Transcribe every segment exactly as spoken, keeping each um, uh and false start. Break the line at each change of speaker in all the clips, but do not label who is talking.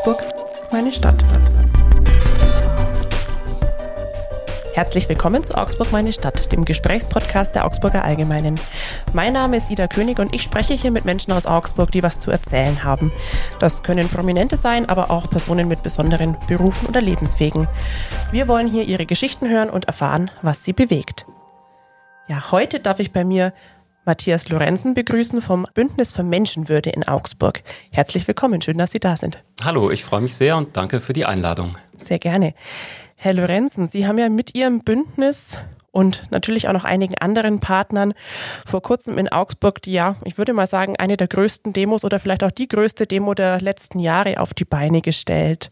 Augsburg, meine Stadt. Herzlich willkommen zu Augsburg, meine Stadt, dem Gesprächspodcast der Augsburger Allgemeinen. Mein Name ist Ida König und ich spreche hier mit Menschen aus Augsburg, die was zu erzählen haben. Das können Prominente sein, aber auch Personen mit besonderen Berufen oder Lebenswegen. Wir wollen hier ihre Geschichten hören und erfahren, was sie bewegt. Ja, heute darf ich bei mir Matthias Lorenzen begrüßen vom Bündnis für Menschenwürde in Augsburg. Herzlich willkommen, schön, dass Sie da sind.
Hallo, ich freue mich sehr und danke für die Einladung.
Sehr gerne. Herr Lorenzen, Sie haben ja mit Ihrem Bündnis und natürlich auch noch einigen anderen Partnern vor kurzem in Augsburg die, ja, ich würde mal sagen, eine der größten Demos oder vielleicht auch die größte Demo der letzten Jahre auf die Beine gestellt.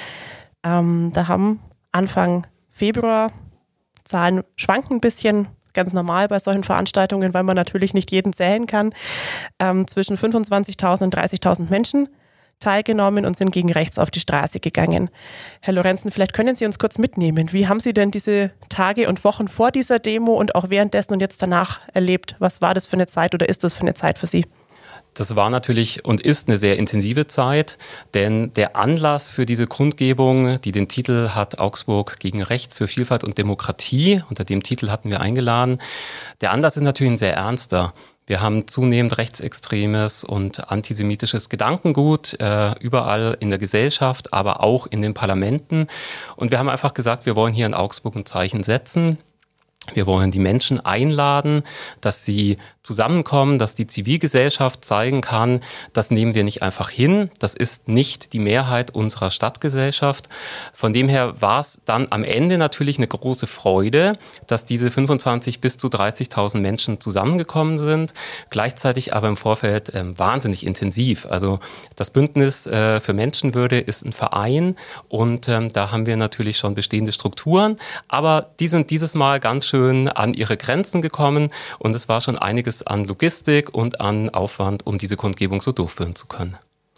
Ähm, da haben Anfang Februar, Zahlen schwanken ein bisschen, ganz normal bei solchen Veranstaltungen, weil man natürlich nicht jeden zählen kann, ähm, zwischen fünfundzwanzigtausend und dreißigtausend Menschen teilgenommen und sind gegen rechts auf die Straße gegangen. Herr Lorenzen, vielleicht können Sie uns kurz mitnehmen. Wie haben Sie denn diese Tage und Wochen vor dieser Demo und auch währenddessen und jetzt danach erlebt? Was war das für eine Zeit oder ist das für eine Zeit für Sie?
Das war natürlich und ist eine sehr intensive Zeit, denn der Anlass für diese Kundgebung, die den Titel hat Augsburg gegen Rechts für Vielfalt und Demokratie, unter dem Titel hatten wir eingeladen, der Anlass ist natürlich ein sehr ernster. Wir haben zunehmend rechtsextremes und antisemitisches Gedankengut äh, überall in der Gesellschaft, aber auch in den Parlamenten. Und wir haben einfach gesagt, wir wollen hier in Augsburg ein Zeichen setzen. Wir wollen die Menschen einladen, dass sie zusammenkommen, dass die Zivilgesellschaft zeigen kann, das nehmen wir nicht einfach hin, das ist nicht die Mehrheit unserer Stadtgesellschaft. Von dem her war es dann am Ende natürlich eine große Freude, dass diese fünfundzwanzig bis zu dreißigtausend Menschen zusammengekommen sind, gleichzeitig aber im Vorfeld äh, wahnsinnig intensiv. Also das Bündnis äh, für Menschenwürde ist ein Verein und ähm, da haben wir natürlich schon bestehende Strukturen, aber die sind dieses Mal ganz schön an ihre Grenzen gekommen und es war schon einiges an Logistik und an Aufwand, um diese Kundgebung so durchführen zu können.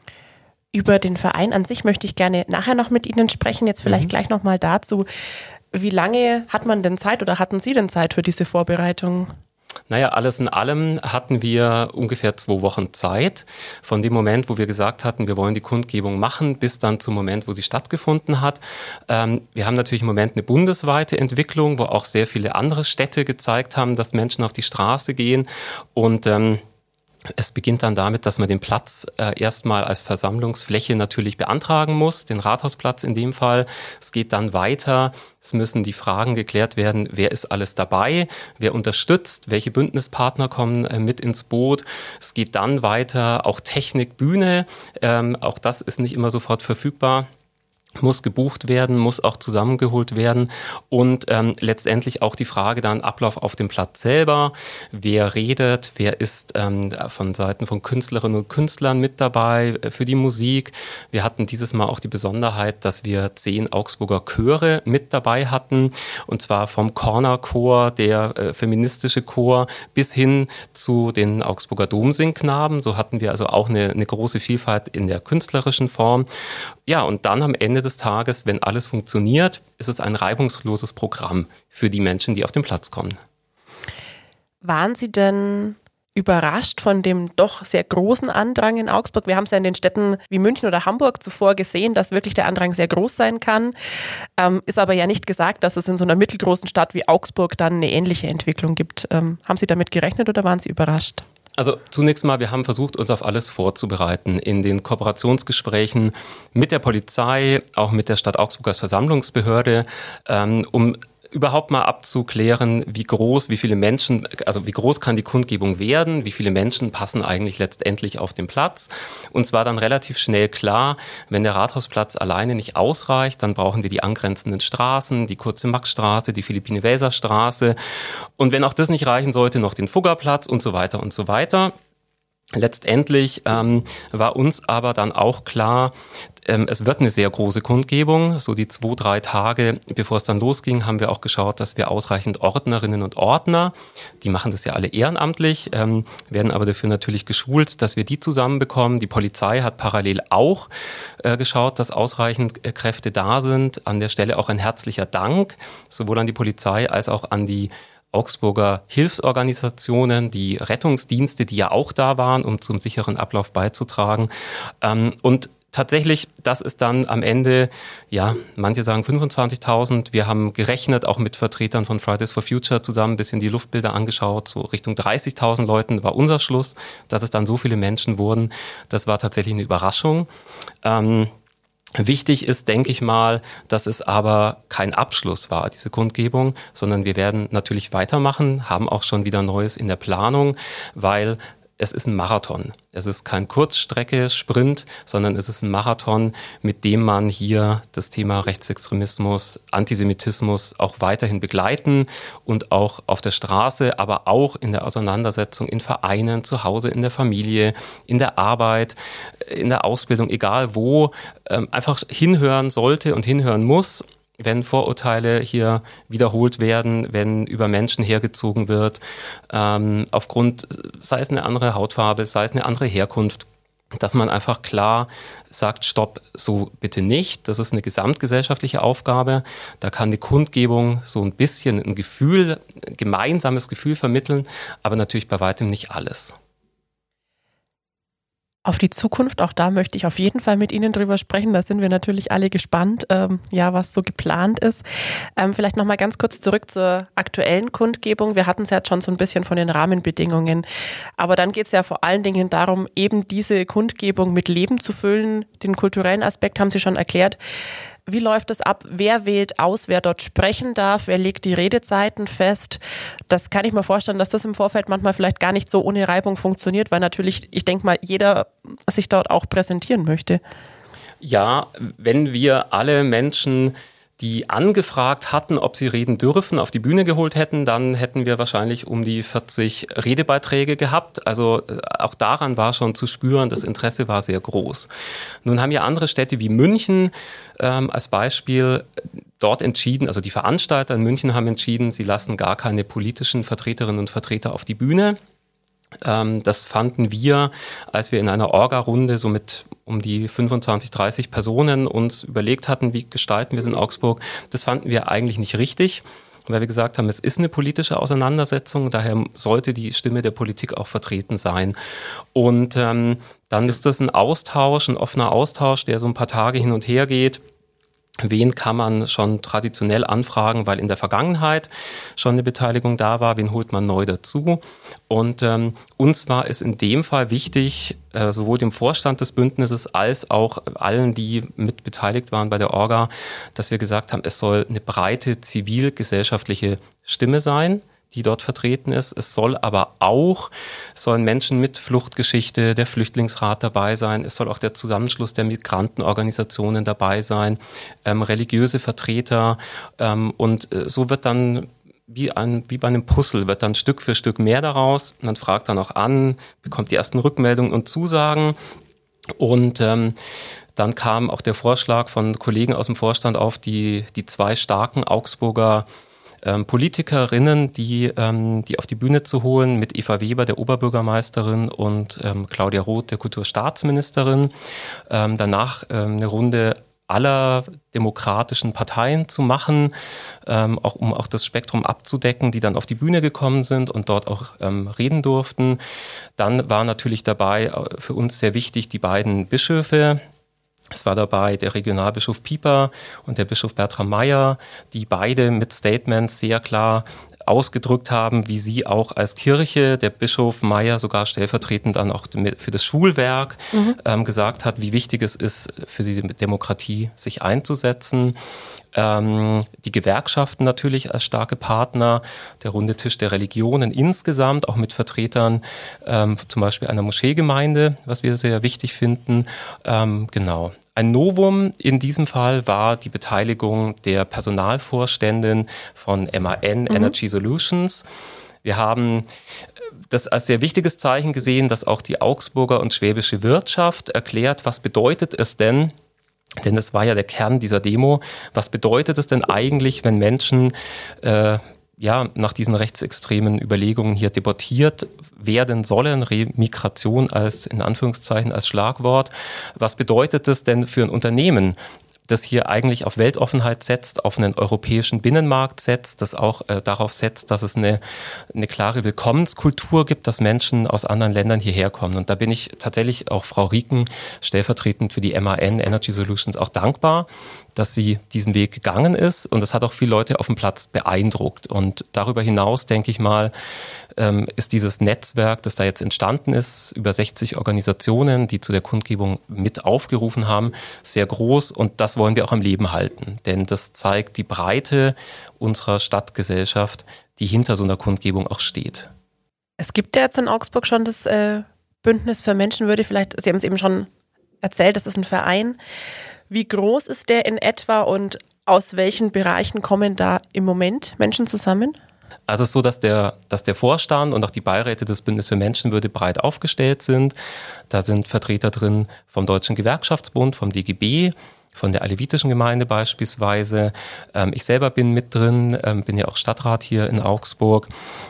Über den Verein an sich möchte ich gerne nachher noch mit Ihnen sprechen. Jetzt vielleicht mhm. gleich noch mal dazu. Wie lange hat man denn Zeit oder hatten Sie denn Zeit für diese Vorbereitung?
Naja, alles in allem hatten wir ungefähr zwei Wochen Zeit, von dem Moment, wo wir gesagt hatten, wir wollen die Kundgebung machen, bis dann zum Moment, wo sie stattgefunden hat. Ähm, wir haben natürlich im Moment eine bundesweite Entwicklung, wo auch sehr viele andere Städte gezeigt haben, dass Menschen auf die Straße gehen und ähm, es beginnt dann damit, dass man den Platz äh, erstmal als Versammlungsfläche natürlich beantragen muss, den Rathausplatz in dem Fall. Es geht dann weiter. Es müssen die Fragen geklärt werden, wer ist alles dabei, wer unterstützt, welche Bündnispartner kommen äh, mit ins Boot. Es geht dann weiter, auch Technik, Bühne, ähm, auch das ist nicht immer sofort verfügbar. Muss gebucht werden, muss auch zusammengeholt werden und ähm, letztendlich auch die Frage dann Ablauf auf dem Platz selber. Wer redet, wer ist ähm, von Seiten von Künstlerinnen und Künstlern mit dabei äh, für die Musik. Wir hatten dieses Mal auch die Besonderheit, dass wir zehn Augsburger Chöre mit dabei hatten und zwar vom Corner-Chor, der äh, feministische Chor, bis hin zu den Augsburger Domsingknaben. So hatten wir also auch eine, eine große Vielfalt in der künstlerischen Form. Ja, und dann am Ende des Tages, wenn alles funktioniert, ist es ein reibungsloses Programm für die Menschen, die auf den Platz kommen.
Waren Sie denn überrascht von dem doch sehr großen Andrang in Augsburg? Wir haben es ja in den Städten wie München oder Hamburg zuvor gesehen, dass wirklich der Andrang sehr groß sein kann. Ähm, ist aber ja nicht gesagt, dass es in so einer mittelgroßen Stadt wie Augsburg dann eine ähnliche Entwicklung gibt. Ähm, haben Sie damit gerechnet oder waren Sie überrascht?
Also zunächst mal, wir haben versucht, uns auf alles vorzubereiten in den Kooperationsgesprächen mit der Polizei, auch mit der Stadt Augsburg als Versammlungsbehörde, ähm, um überhaupt mal abzuklären, wie groß, wie viele Menschen, also wie groß kann die Kundgebung werden, wie viele Menschen passen eigentlich letztendlich auf den Platz. Uns war dann relativ schnell klar, wenn der Rathausplatz alleine nicht ausreicht, dann brauchen wir die angrenzenden Straßen, die Kurze Maxstraße, die Philippine-Welser-Straße und wenn auch das nicht reichen sollte, noch den Fuggerplatz und so weiter und so weiter. Letztendlich ähm, war uns aber dann auch klar, ähm, es wird eine sehr große Kundgebung. So die zwei, drei Tage, bevor es dann losging, haben wir auch geschaut, dass wir ausreichend Ordnerinnen und Ordner, die machen das ja alle ehrenamtlich, ähm, werden aber dafür natürlich geschult, dass wir die zusammenbekommen. Die Polizei hat parallel auch äh, geschaut, dass ausreichend äh, Kräfte da sind. An der Stelle auch ein herzlicher Dank, sowohl an die Polizei als auch an die Augsburger Hilfsorganisationen, die Rettungsdienste, die ja auch da waren, um zum sicheren Ablauf beizutragen. Und tatsächlich, das ist dann am Ende, ja, manche sagen fünfundzwanzigtausend. Wir haben gerechnet, auch mit Vertretern von Fridays for Future zusammen, ein bisschen die Luftbilder angeschaut, so Richtung dreißigtausend Leuten war unser Schluss, dass es dann so viele Menschen wurden. Das war tatsächlich eine Überraschung. Ähm, Wichtig ist, denke ich mal, dass es aber kein Abschluss war, diese Kundgebung, sondern wir werden natürlich weitermachen, haben auch schon wieder Neues in der Planung, weil es ist ein Marathon. Es ist kein Kurzstrecke-Sprint, sondern es ist ein Marathon, mit dem man hier das Thema Rechtsextremismus, Antisemitismus auch weiterhin begleiten und auch auf der Straße, aber auch in der Auseinandersetzung in Vereinen, zu Hause, in der Familie, in der Arbeit, in der Ausbildung, egal wo, einfach hinhören sollte und hinhören muss, wenn Vorurteile hier wiederholt werden, wenn über Menschen hergezogen wird, ähm, aufgrund, sei es eine andere Hautfarbe, sei es eine andere Herkunft, dass man einfach klar sagt, stopp, so bitte nicht. Das ist eine gesamtgesellschaftliche Aufgabe. Da kann die Kundgebung so ein bisschen ein Gefühl, ein gemeinsames Gefühl vermitteln, aber natürlich bei weitem nicht alles.
Auf die Zukunft, auch da möchte ich auf jeden Fall mit Ihnen drüber sprechen. Da sind wir natürlich alle gespannt, ähm, ja, was so geplant ist. Ähm, vielleicht nochmal ganz kurz zurück zur aktuellen Kundgebung. Wir hatten es ja jetzt schon so ein bisschen von den Rahmenbedingungen. Aber dann geht es ja vor allen Dingen darum, eben diese Kundgebung mit Leben zu füllen. Den kulturellen Aspekt haben Sie schon erklärt. Wie läuft das ab? Wer wählt aus, wer dort sprechen darf? Wer legt die Redezeiten fest? Das kann ich mir vorstellen, dass das im Vorfeld manchmal vielleicht gar nicht so ohne Reibung funktioniert, weil natürlich, ich denke mal, jeder sich dort auch präsentieren möchte.
Ja, wenn wir alle Menschen, die angefragt hatten, ob sie reden dürfen, auf die Bühne geholt hätten, dann hätten wir wahrscheinlich um die vierzig Redebeiträge gehabt. Also auch daran war schon zu spüren, das Interesse war sehr groß. Nun haben ja andere Städte wie München ähm, als Beispiel dort entschieden, also die Veranstalter in München haben entschieden, sie lassen gar keine politischen Vertreterinnen und Vertreter auf die Bühne. Das fanden wir, als wir in einer Orga-Runde so mit um die fünfundzwanzig, dreißig Personen uns überlegt hatten, wie gestalten wir es in Augsburg, das fanden wir eigentlich nicht richtig, weil wir gesagt haben, es ist eine politische Auseinandersetzung, daher sollte die Stimme der Politik auch vertreten sein. Und ähm, dann ist das ein Austausch, ein offener Austausch, der so ein paar Tage hin und her geht. Wen kann man schon traditionell anfragen, weil in der Vergangenheit schon eine Beteiligung da war, wen holt man neu dazu? Und ähm, uns war es in dem Fall wichtig, äh, sowohl dem Vorstand des Bündnisses als auch allen, die mit beteiligt waren bei der Orga, dass wir gesagt haben, es soll eine breite zivilgesellschaftliche Stimme sein, die dort vertreten ist. Es soll aber auch, sollen Menschen mit Fluchtgeschichte, der Flüchtlingsrat dabei sein. Es soll auch der Zusammenschluss der Migrantenorganisationen dabei sein, ähm, religiöse Vertreter. Ähm, und äh, so wird dann wie, ein, wie bei einem Puzzle, wird dann Stück für Stück mehr daraus. Man fragt dann auch an, bekommt die ersten Rückmeldungen und Zusagen. Und ähm, dann kam auch der Vorschlag von Kollegen aus dem Vorstand auf, die, die zwei starken Augsburger Ähm, Politikerinnen, die, ähm, die auf die Bühne zu holen, mit Eva Weber, der Oberbürgermeisterin, und ähm, Claudia Roth, der Kulturstaatsministerin. Ähm, danach ähm, eine Runde aller demokratischen Parteien zu machen, ähm, auch um auch das Spektrum abzudecken, die dann auf die Bühne gekommen sind und dort auch ähm, reden durften. Dann war natürlich dabei äh, für uns sehr wichtig die beiden Bischöfe. Es war dabei der Regionalbischof Pieper und der Bischof Bertram Meyer, die beide mit Statements sehr klar ausgedrückt haben, wie sie auch als Kirche, der Bischof Meyer sogar stellvertretend dann auch für das Schulwerk mhm. ähm, gesagt hat, wie wichtig es ist, für die Demokratie sich einzusetzen. Ähm, die Gewerkschaften natürlich als starke Partner, der runde Tisch der Religionen insgesamt, auch mit Vertretern ähm, zum Beispiel einer Moscheegemeinde, was wir sehr wichtig finden. Ähm, genau. Ein Novum in diesem Fall war die Beteiligung der Personalvorständin von M A N mhm. Energy Solutions. Wir haben das als sehr wichtiges Zeichen gesehen, dass auch die Augsburger und schwäbische Wirtschaft erklärt, was bedeutet es denn, denn das war ja der Kern dieser Demo, was bedeutet es denn eigentlich, wenn Menschen äh, ja, nach diesen rechtsextremen Überlegungen hier debattiert werden sollen, Remigration als, in Anführungszeichen, als Schlagwort. Was bedeutet das denn für ein Unternehmen? das hier eigentlich auf Weltoffenheit setzt, auf einen europäischen Binnenmarkt setzt, das auch äh, darauf setzt, dass es eine, eine klare Willkommenskultur gibt, dass Menschen aus anderen Ländern hierher kommen. Und da bin ich tatsächlich auch Frau Rieken, stellvertretend für die M A N Energy Solutions, auch dankbar, dass sie diesen Weg gegangen ist. Und das hat auch viele Leute auf dem Platz beeindruckt. Und darüber hinaus, denke ich mal, ähm, ist dieses Netzwerk, das da jetzt entstanden ist, über sechzig Organisationen, die zu der Kundgebung mit aufgerufen haben, sehr groß. Und das wollen wir auch am Leben halten. Denn das zeigt die Breite unserer Stadtgesellschaft, die hinter so einer Kundgebung auch steht.
Es gibt ja jetzt in Augsburg schon das äh, Bündnis für Menschenwürde. Vielleicht, Sie haben es eben schon erzählt, das ist ein Verein. Wie groß ist der in etwa und aus welchen Bereichen kommen da im Moment Menschen zusammen?
Also es ist so, dass der, dass der Vorstand und auch die Beiräte des Bündnis für Menschenwürde breit aufgestellt sind. Da sind Vertreter drin vom Deutschen Gewerkschaftsbund, vom D G B, von der Alevitischen Gemeinde beispielsweise. Ich selber bin mit drin, bin ja auch Stadtrat hier in Augsburg.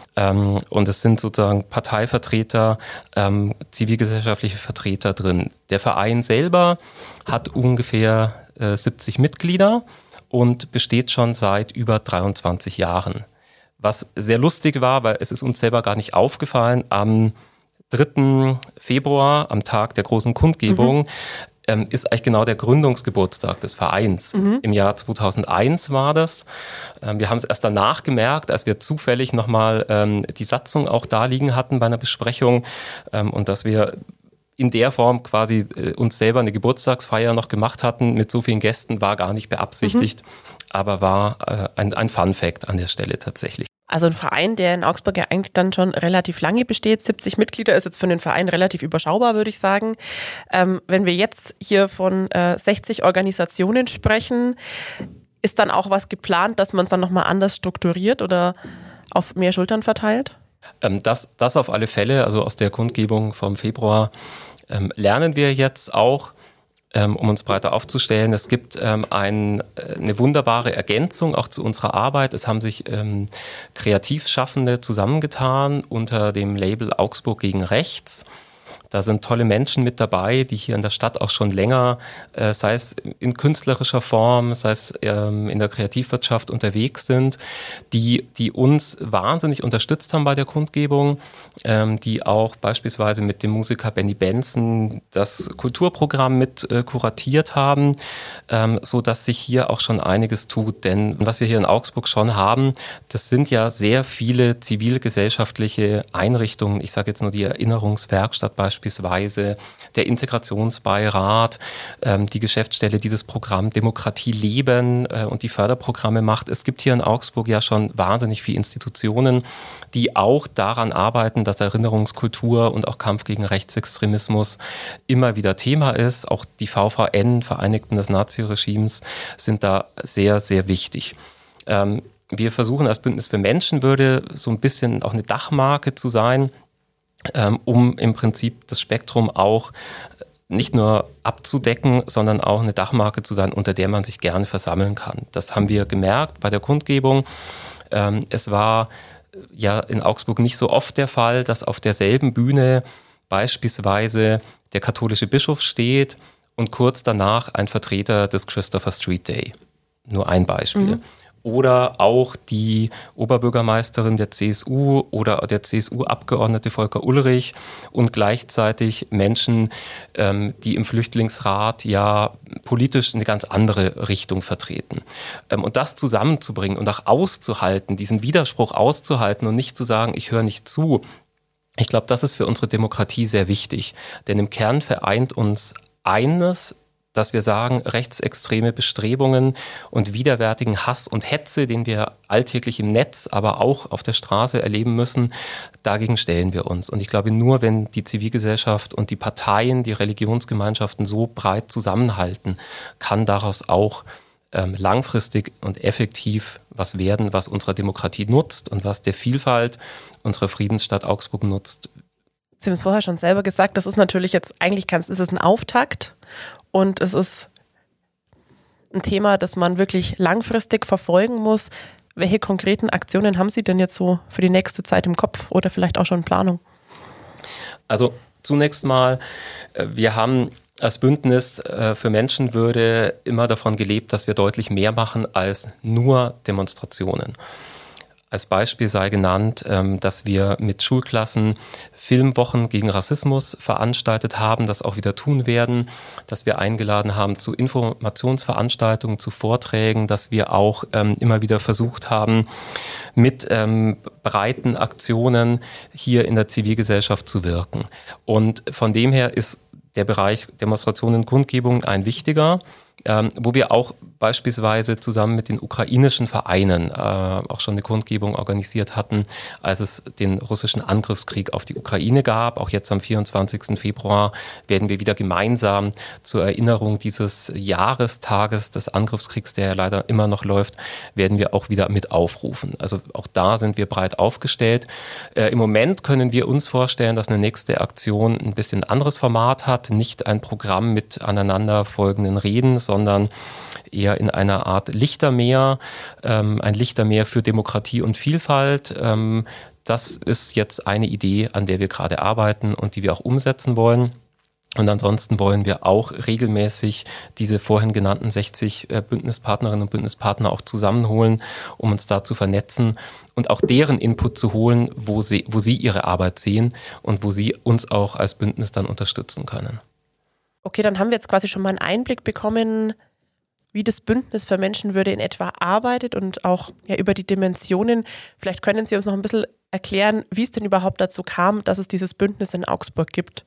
Und es sind sozusagen Parteivertreter, zivilgesellschaftliche Vertreter drin. Der Verein selber hat ungefähr siebzig Mitglieder und besteht schon seit über dreiundzwanzig Jahren. Was sehr lustig war, weil es ist uns selber gar nicht aufgefallen, am dritten Februar, am Tag der großen Kundgebung, mhm. ähm, ist eigentlich genau der Gründungsgeburtstag des Vereins. Mhm. Im Jahr zweitausendeins war das. Ähm, wir haben es erst danach gemerkt, als wir zufällig nochmal ähm, die Satzung auch da liegen hatten bei einer Besprechung ähm, und dass wir in der Form quasi äh, uns selber eine Geburtstagsfeier noch gemacht hatten mit so vielen Gästen, war gar nicht beabsichtigt, mhm. aber war äh, ein, ein Fun-Fact an der Stelle tatsächlich.
Also ein Verein, der in Augsburg ja eigentlich dann schon relativ lange besteht, siebzig Mitglieder ist jetzt für den Verein relativ überschaubar, würde ich sagen. Ähm, wenn wir jetzt hier von äh, sechzig Organisationen sprechen, ist dann auch was geplant, dass man es dann nochmal anders strukturiert oder auf mehr Schultern verteilt?
Ähm, das, das auf alle Fälle, also aus der Kundgebung vom Februar ähm, lernen wir jetzt auch, um uns breiter aufzustellen. Es gibt ähm, ein, eine wunderbare Ergänzung auch zu unserer Arbeit. Es haben sich ähm, Kreativschaffende zusammengetan unter dem Label Augsburg gegen Rechts. Da sind tolle Menschen mit dabei, die hier in der Stadt auch schon länger, äh, sei es in künstlerischer Form, sei es ähm, in der Kreativwirtschaft unterwegs sind, die, die uns wahnsinnig unterstützt haben bei der Kundgebung, ähm, die auch beispielsweise mit dem Musiker Benny Benson das Kulturprogramm mit äh, kuratiert haben, ähm, so dass sich hier auch schon einiges tut. Denn was wir hier in Augsburg schon haben, das sind ja sehr viele zivilgesellschaftliche Einrichtungen. Ich sage jetzt nur die Erinnerungswerkstatt beispielsweise. Beispielsweise der Integrationsbeirat, ähm, die Geschäftsstelle, die das Programm Demokratie leben äh, und die Förderprogramme macht. Es gibt hier in Augsburg ja schon wahnsinnig viele Institutionen, die auch daran arbeiten, dass Erinnerungskultur und auch Kampf gegen Rechtsextremismus immer wieder Thema ist. Auch die V V N, Vereinigten des Naziregimes, sind da sehr, sehr wichtig. Ähm, wir versuchen als Bündnis für Menschenwürde so ein bisschen auch eine Dachmarke zu sein, um im Prinzip das Spektrum auch nicht nur abzudecken, sondern auch eine Dachmarke zu sein, unter der man sich gerne versammeln kann. Das haben wir gemerkt bei der Kundgebung. Es war ja in Augsburg nicht so oft der Fall, dass auf derselben Bühne beispielsweise der katholische Bischof steht und kurz danach ein Vertreter des Christopher Street Day. Nur ein Beispiel. Mhm. Oder auch die Oberbürgermeisterin der C S U oder der C S U-Abgeordnete Volker Ullrich und gleichzeitig Menschen, ähm, die im Flüchtlingsrat ja politisch eine ganz andere Richtung vertreten. Ähm, und das zusammenzubringen und auch auszuhalten, diesen Widerspruch auszuhalten und nicht zu sagen, ich höre nicht zu. Ich glaube, das ist für unsere Demokratie sehr wichtig. Denn im Kern vereint uns eines, dass wir sagen, rechtsextreme Bestrebungen und widerwärtigen Hass und Hetze, den wir alltäglich im Netz, aber auch auf der Straße erleben müssen, dagegen stellen wir uns. Und ich glaube, nur wenn die Zivilgesellschaft und die Parteien, die Religionsgemeinschaften so breit zusammenhalten, kann daraus auch ähm, langfristig und effektiv was werden, was unserer Demokratie nutzt und was der Vielfalt unserer Friedensstadt Augsburg nutzt.
Sie haben es vorher schon selber gesagt, das ist natürlich jetzt, eigentlich kann, ist es ein Auftakt und es ist ein Thema, das man wirklich langfristig verfolgen muss. Welche konkreten Aktionen haben Sie denn jetzt so für die nächste Zeit im Kopf oder vielleicht auch schon in Planung?
Also zunächst mal, wir haben als Bündnis äh, für Menschenwürde immer davon gelebt, dass wir deutlich mehr machen als nur Demonstrationen. Als Beispiel sei genannt, ähm, dass wir mit Schulklassen Filmwochen gegen Rassismus veranstaltet haben, das auch wieder tun werden, dass wir eingeladen haben zu Informationsveranstaltungen, zu Vorträgen, dass wir auch ähm, immer wieder versucht haben, mit ähm, breiten Aktionen hier in der Zivilgesellschaft zu wirken. Und von dem her ist der Bereich Demonstrationen und Kundgebungen ein wichtiger, ähm, wo wir auch beispielsweise zusammen mit den ukrainischen Vereinen äh, auch schon eine Kundgebung organisiert hatten, als es den russischen Angriffskrieg auf die Ukraine gab. Auch jetzt am vierundzwanzigsten Februar werden wir wieder gemeinsam zur Erinnerung dieses Jahrestages des Angriffskriegs, der ja leider immer noch läuft, werden wir auch wieder mit aufrufen. Also auch da sind wir breit aufgestellt. Äh, im Moment können wir uns vorstellen, dass eine nächste Aktion ein bisschen anderes Format hat, nicht ein Programm mit aneinanderfolgenden Reden, sondern eher in einer Art Lichtermeer, ähm, ein Lichtermeer für Demokratie und Vielfalt. Ähm, das ist jetzt eine Idee, an der wir gerade arbeiten und die wir auch umsetzen wollen. Und ansonsten wollen wir auch regelmäßig diese vorhin genannten sechzig äh, Bündnispartnerinnen und Bündnispartner auch zusammenholen, um uns da zu vernetzen und auch deren Input zu holen, wo sie, wo sie ihre Arbeit sehen und wo sie uns auch als Bündnis dann unterstützen können.
Okay, dann haben wir jetzt quasi schon mal einen Einblick bekommen, wie das Bündnis für Menschenwürde in etwa arbeitet und auch ja, über die Dimensionen. Vielleicht können Sie uns noch ein bisschen erklären, wie es denn überhaupt dazu kam, dass es dieses Bündnis in Augsburg gibt.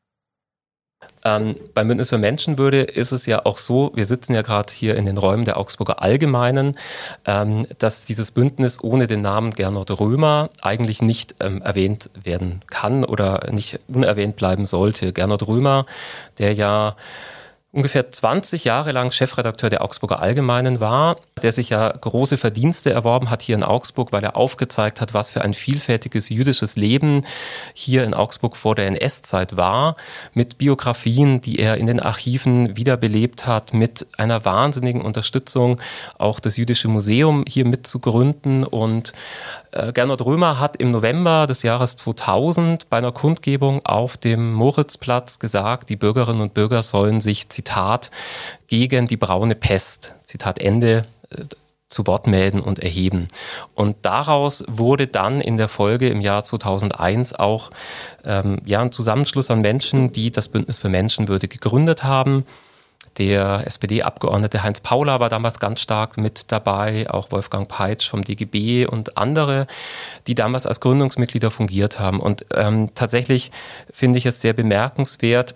Ähm, beim Bündnis für Menschenwürde ist es ja auch so, wir sitzen ja gerade hier in den Räumen der Augsburger Allgemeinen, ähm, dass dieses Bündnis ohne den Namen Gernot Römer eigentlich nicht ähm, erwähnt werden kann oder nicht unerwähnt bleiben sollte. Gernot Römer, der ja ungefähr zwanzig Jahre lang Chefredakteur der Augsburger Allgemeinen war, der sich ja große Verdienste erworben hat hier in Augsburg, weil er aufgezeigt hat, was für ein vielfältiges jüdisches Leben hier in Augsburg vor der N S-Zeit war, mit Biografien, die er in den Archiven wiederbelebt hat, mit einer wahnsinnigen Unterstützung auch das Jüdische Museum hier mitzugründen. Und äh, Gernot Römer hat im November des Jahres zweitausend bei einer Kundgebung auf dem Moritzplatz gesagt, die Bürgerinnen und Bürger sollen sich, Zitat, gegen die braune Pest, Zitat Ende, äh, zu Wort melden und erheben. Und daraus wurde dann in der Folge im Jahr zweitausendeins auch ähm, ja, ein Zusammenschluss an Menschen, die das Bündnis für Menschenwürde gegründet haben. Der S P D-Abgeordnete Heinz Paula war damals ganz stark mit dabei, auch Wolfgang Peitsch vom D G B und andere, die damals als Gründungsmitglieder fungiert haben. Und ähm, tatsächlich finde ich es sehr bemerkenswert,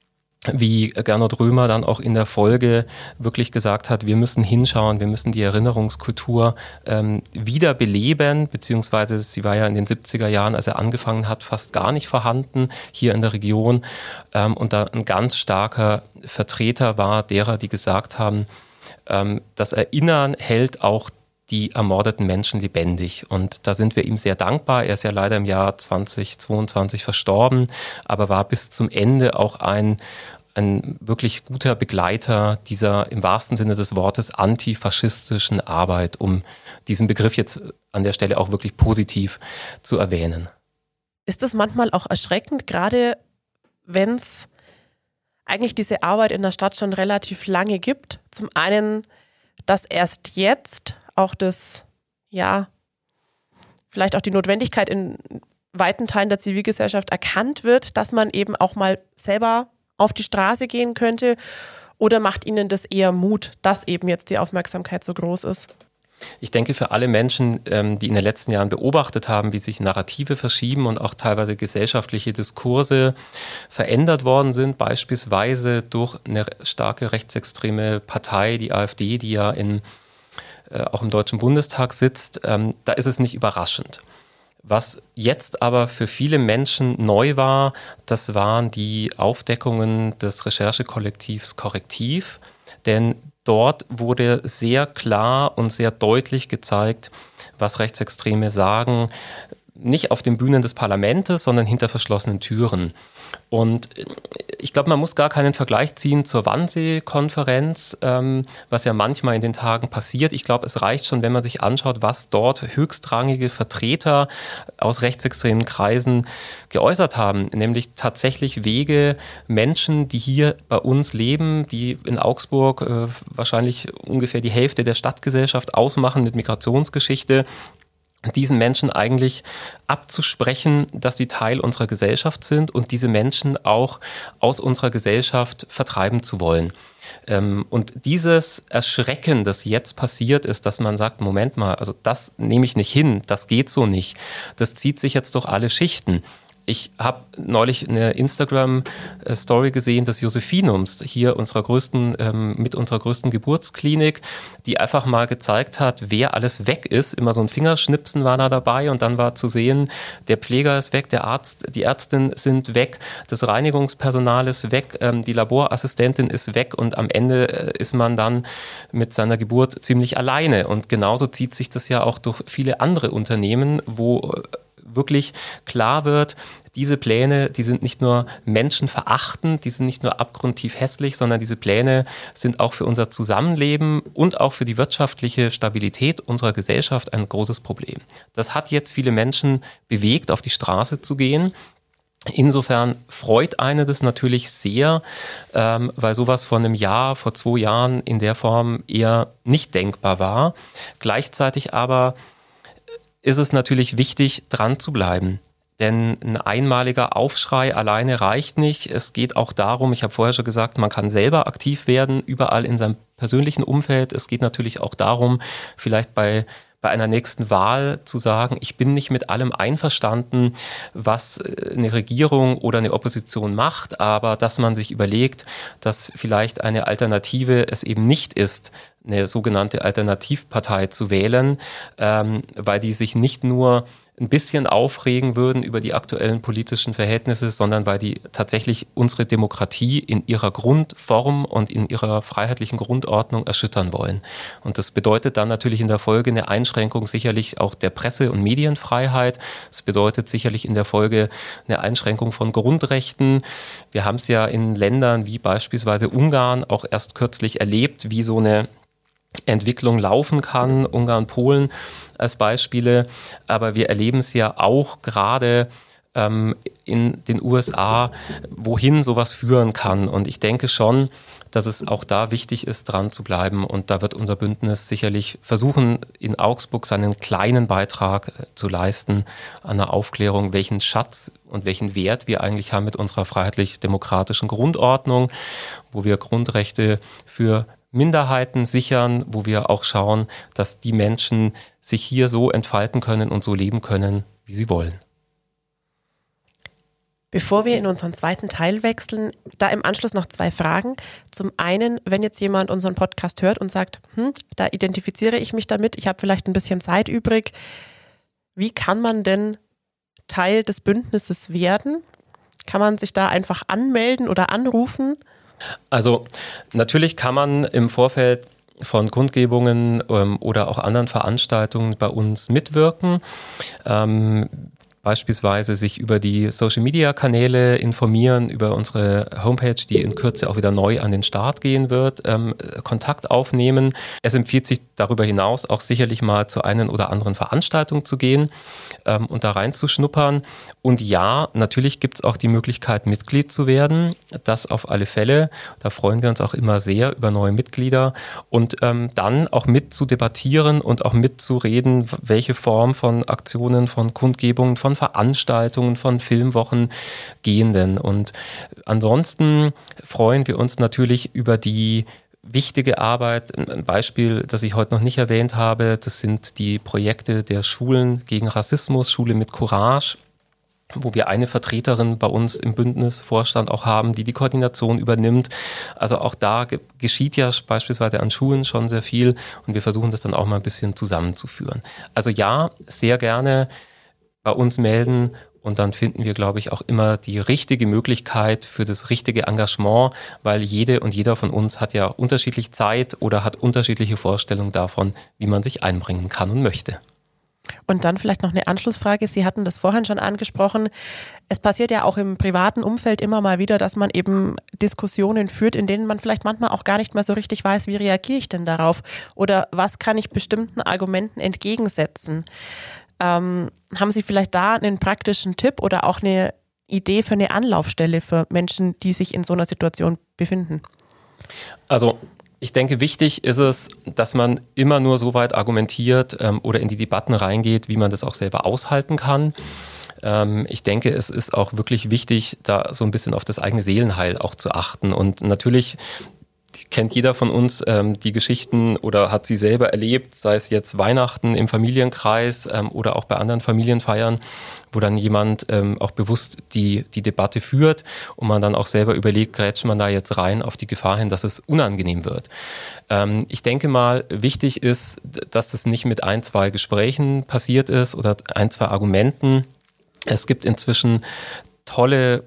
wie Gernot Römer dann auch in der Folge wirklich gesagt hat, wir müssen hinschauen, wir müssen die Erinnerungskultur ähm, wieder beleben, beziehungsweise sie war ja in den siebziger Jahren, als er angefangen hat, fast gar nicht vorhanden hier in der Region ähm, und da ein ganz starker Vertreter war derer, die gesagt haben, ähm, das Erinnern hält auch die ermordeten Menschen lebendig. Und da sind wir ihm sehr dankbar. Er ist ja leider im Jahr zweitausendzweiundzwanzig verstorben, aber war bis zum Ende auch ein, ein wirklich guter Begleiter dieser im wahrsten Sinne des Wortes antifaschistischen Arbeit, um diesen Begriff jetzt an der Stelle auch wirklich positiv zu erwähnen.
Ist das manchmal auch erschreckend, gerade wenn es eigentlich diese Arbeit in der Stadt schon relativ lange gibt? Zum einen, dass erst jetzt auch das, ja, vielleicht auch die Notwendigkeit in weiten Teilen der Zivilgesellschaft erkannt wird, dass man eben auch mal selber auf die Straße gehen könnte, oder macht Ihnen das eher Mut, dass eben jetzt die Aufmerksamkeit so groß ist?
Ich denke, für alle Menschen, die in den letzten Jahren beobachtet haben, wie sich Narrative verschieben und auch teilweise gesellschaftliche Diskurse verändert worden sind, beispielsweise durch eine starke rechtsextreme Partei, die AfD, die ja in auch im Deutschen Bundestag sitzt, ähm, da ist es nicht überraschend. Was jetzt aber für viele Menschen neu war, das waren die Aufdeckungen des Recherchekollektivs Korrektiv, denn dort wurde sehr klar und sehr deutlich gezeigt, was Rechtsextreme sagen, nicht auf den Bühnen des Parlaments, sondern hinter verschlossenen Türen. Und ich glaube, man muss gar keinen Vergleich ziehen zur Wannsee-Konferenz, ähm, was ja manchmal in den Tagen passiert. Ich glaube, es reicht schon, wenn man sich anschaut, was dort höchstrangige Vertreter aus rechtsextremen Kreisen geäußert haben, nämlich tatsächlich Wege, Menschen, die hier bei uns leben, die in Augsburg äh, wahrscheinlich ungefähr die Hälfte der Stadtgesellschaft ausmachen mit Migrationsgeschichte, diesen Menschen eigentlich abzusprechen, dass sie Teil unserer Gesellschaft sind und diese Menschen auch aus unserer Gesellschaft vertreiben zu wollen. Und dieses Erschrecken, das jetzt passiert ist, dass man sagt, Moment mal, also das nehme ich nicht hin, das geht so nicht, das zieht sich jetzt durch alle Schichten. Ich habe neulich eine Instagram-Story gesehen des Josephinums, hier unserer größten, ähm, mit unserer größten Geburtsklinik, die einfach mal gezeigt hat, wer alles weg ist. Immer so ein Fingerschnipsen war da dabei und dann war zu sehen, der Pfleger ist weg, der Arzt, die Ärztin sind weg, das Reinigungspersonal ist weg, ähm, die Laborassistentin ist weg und am Ende äh, ist man dann mit seiner Geburt ziemlich alleine. Und genauso zieht sich das ja auch durch viele andere Unternehmen, wo äh, wirklich klar wird, diese Pläne, die sind nicht nur menschenverachtend, die sind nicht nur abgrundtief hässlich, sondern diese Pläne sind auch für unser Zusammenleben und auch für die wirtschaftliche Stabilität unserer Gesellschaft ein großes Problem. Das hat jetzt viele Menschen bewegt, auf die Straße zu gehen. Insofern freut eine das natürlich sehr, ähm, weil sowas vor einem Jahr, vor zwei Jahren in der Form eher nicht denkbar war. Gleichzeitig aber ist es natürlich wichtig, dran zu bleiben. Denn ein einmaliger Aufschrei alleine reicht nicht. Es geht auch darum, ich habe vorher schon gesagt, man kann selber aktiv werden, überall in seinem persönlichen Umfeld. Es geht natürlich auch darum, vielleicht bei bei einer nächsten Wahl zu sagen, ich bin nicht mit allem einverstanden, was eine Regierung oder eine Opposition macht, aber dass man sich überlegt, dass vielleicht eine Alternative es eben nicht ist, eine sogenannte Alternativpartei zu wählen, ähm, weil die sich nicht nur ein bisschen aufregen würden über die aktuellen politischen Verhältnisse, sondern weil die tatsächlich unsere Demokratie in ihrer Grundform und in ihrer freiheitlichen Grundordnung erschüttern wollen. Und das bedeutet dann natürlich in der Folge eine Einschränkung sicherlich auch der Presse- und Medienfreiheit. Es bedeutet sicherlich in der Folge eine Einschränkung von Grundrechten. Wir haben es ja in Ländern wie beispielsweise Ungarn auch erst kürzlich erlebt, wie so eine Entwicklung laufen kann, Ungarn, Polen als Beispiele, aber wir erleben es ja auch gerade ähm, in den U S A, wohin sowas führen kann. Und ich denke schon, dass es auch da wichtig ist, dran zu bleiben. Und da wird unser Bündnis sicherlich versuchen, in Augsburg seinen kleinen Beitrag äh, zu leisten an der Aufklärung, welchen Schatz und welchen Wert wir eigentlich haben mit unserer freiheitlich-demokratischen Grundordnung, wo wir Grundrechte für Minderheiten sichern, wo wir auch schauen, dass die Menschen sich hier so entfalten können und so leben können, wie sie wollen.
Bevor wir in unseren zweiten Teil wechseln, da im Anschluss noch zwei Fragen. Zum einen, wenn jetzt jemand unseren Podcast hört und sagt, hm, da identifiziere ich mich damit, ich habe vielleicht ein bisschen Zeit übrig, wie kann man denn Teil des Bündnisses werden? Kann man sich da einfach anmelden oder anrufen?
Also natürlich kann man im Vorfeld von Kundgebungen ähm, oder auch anderen Veranstaltungen bei uns mitwirken. Ähm, Beispielsweise sich über die Social-Media-Kanäle informieren, über unsere Homepage, die in Kürze auch wieder neu an den Start gehen wird, ähm, Kontakt aufnehmen. Es empfiehlt sich darüber hinaus auch sicherlich mal zu einen oder anderen Veranstaltung zu gehen ähm, und da reinzuschnuppern. Und ja, natürlich gibt es auch die Möglichkeit, Mitglied zu werden. Das auf alle Fälle. Da freuen wir uns auch immer sehr über neue Mitglieder. Und ähm, dann auch mit zu debattieren und auch mitzureden, welche Form von Aktionen, von Kundgebungen, von Veranstaltungen, von Filmwochen gehen denn. Und ansonsten freuen wir uns natürlich über die wichtige Arbeit. Ein Beispiel, das ich heute noch nicht erwähnt habe, das sind die Projekte der Schulen gegen Rassismus, Schule mit Courage, wo wir eine Vertreterin bei uns im Bündnisvorstand auch haben, die die Koordination übernimmt. Also auch da ge- geschieht ja beispielsweise an Schulen schon sehr viel und wir versuchen das dann auch mal ein bisschen zusammenzuführen. Also ja, sehr gerne bei uns melden und dann finden wir, glaube ich, auch immer die richtige Möglichkeit für das richtige Engagement, weil jede und jeder von uns hat ja unterschiedlich Zeit oder hat unterschiedliche Vorstellungen davon, wie man sich einbringen kann und möchte.
Und dann vielleicht noch eine Anschlussfrage. Sie hatten das vorhin schon angesprochen. Es passiert ja auch im privaten Umfeld immer mal wieder, dass man eben Diskussionen führt, in denen man vielleicht manchmal auch gar nicht mehr so richtig weiß, wie reagiere ich denn darauf oder was kann ich bestimmten Argumenten entgegensetzen. Ähm, haben Sie vielleicht da einen praktischen Tipp oder auch eine Idee für eine Anlaufstelle für Menschen, die sich in so einer Situation befinden?
Also ich denke, wichtig ist es, dass man immer nur so weit argumentiert ähm, oder in die Debatten reingeht, wie man das auch selber aushalten kann. Ähm, ich denke, es ist auch wirklich wichtig, da so ein bisschen auf das eigene Seelenheil auch zu achten. Und natürlich kennt jeder von uns ähm, die Geschichten oder hat sie selber erlebt, sei es jetzt Weihnachten im Familienkreis ähm, oder auch bei anderen Familienfeiern, wo dann jemand ähm, auch bewusst die, die Debatte führt und man dann auch selber überlegt, grätscht man da jetzt rein auf die Gefahr hin, dass es unangenehm wird. Ähm, ich denke mal, wichtig ist, dass das nicht mit ein, zwei Gesprächen passiert ist oder ein, zwei Argumenten. Es gibt inzwischen tolle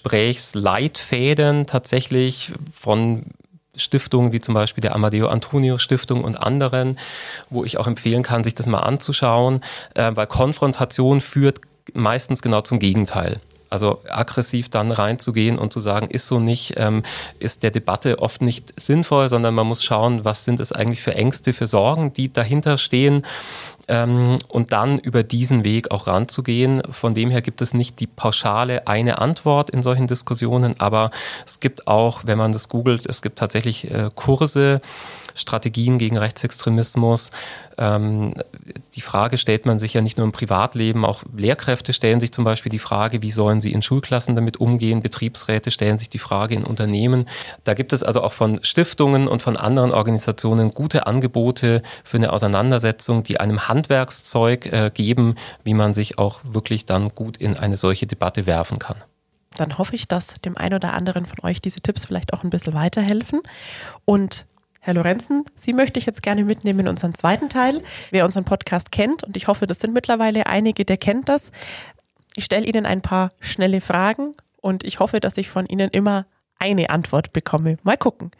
Gesprächsleitfäden tatsächlich von Stiftungen wie zum Beispiel der Amadeo Antonio Stiftung und anderen, wo ich auch empfehlen kann, sich das mal anzuschauen, äh, weil Konfrontation führt meistens genau zum Gegenteil. Also aggressiv dann reinzugehen und zu sagen, ist so nicht, ähm, ist der Debatte oft nicht sinnvoll, sondern man muss schauen, was sind es eigentlich für Ängste, für Sorgen, die dahinter stehen ähm, und dann über diesen Weg auch ranzugehen. Von dem her gibt es nicht die pauschale eine Antwort in solchen Diskussionen, aber es gibt auch, wenn man das googelt, es gibt tatsächlich äh, Kurse, Strategien gegen Rechtsextremismus. Ähm, die Frage stellt man sich ja nicht nur im Privatleben, auch Lehrkräfte stellen sich zum Beispiel die Frage, wie sollen sie in Schulklassen damit umgehen, Betriebsräte stellen sich die Frage in Unternehmen. Da gibt es also auch von Stiftungen und von anderen Organisationen gute Angebote für eine Auseinandersetzung, die einem Handwerkszeug äh, geben, wie man sich auch wirklich dann gut in eine solche Debatte werfen kann.
Dann hoffe ich, dass dem einen oder anderen von euch diese Tipps vielleicht auch ein bisschen weiterhelfen. Und Herr Lorenzen, Sie möchte ich jetzt gerne mitnehmen in unseren zweiten Teil. Wer unseren Podcast kennt, und ich hoffe, das sind mittlerweile einige, der kennt das. Ich stelle Ihnen ein paar schnelle Fragen und ich hoffe, dass ich von Ihnen immer eine Antwort bekomme. Mal gucken.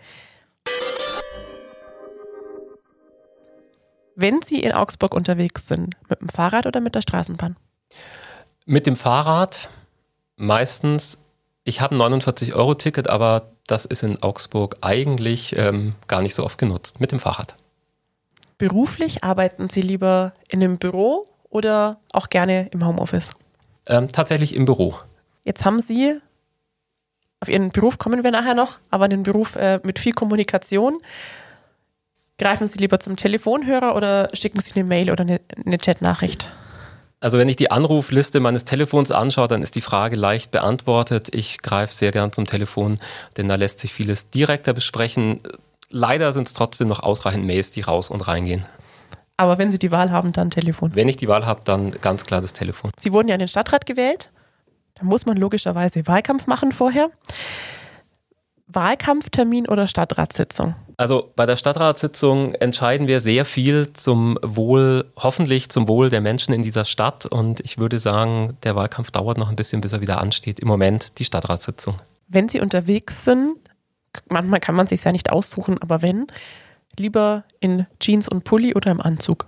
Wenn Sie in Augsburg unterwegs sind, mit dem Fahrrad oder mit der Straßenbahn?
Mit dem Fahrrad meistens. Ich habe ein neunundvierzig-Euro-Ticket, aber das ist in Augsburg eigentlich ähm, gar nicht so oft genutzt. Mit dem Fahrrad.
Beruflich arbeiten Sie lieber in einem Büro oder auch gerne im Homeoffice?
Ähm, tatsächlich im Büro.
Jetzt haben Sie, auf Ihren Beruf kommen wir nachher noch, aber einen Beruf äh, mit viel Kommunikation. Greifen Sie lieber zum Telefonhörer oder schicken Sie eine Mail oder eine, eine Chatnachricht?
Also wenn ich die Anrufliste meines Telefons anschaue, dann ist die Frage leicht beantwortet. Ich greife sehr gern zum Telefon, denn da lässt sich vieles direkter besprechen. Leider sind es trotzdem noch ausreichend Mails, die raus und reingehen.
Aber wenn Sie die Wahl haben, dann Telefon?
Wenn ich die Wahl habe, dann ganz klar das Telefon.
Sie wurden ja in den Stadtrat gewählt. Da muss man logischerweise Wahlkampf machen vorher. Wahlkampftermin oder Stadtratssitzung?
Also bei der Stadtratssitzung entscheiden wir sehr viel zum Wohl, hoffentlich zum Wohl der Menschen in dieser Stadt. Und ich würde sagen, der Wahlkampf dauert noch ein bisschen, bis er wieder ansteht. Im Moment die Stadtratssitzung.
Wenn Sie unterwegs sind, manchmal kann man es sich ja nicht aussuchen, aber wenn, lieber in Jeans und Pulli oder im Anzug?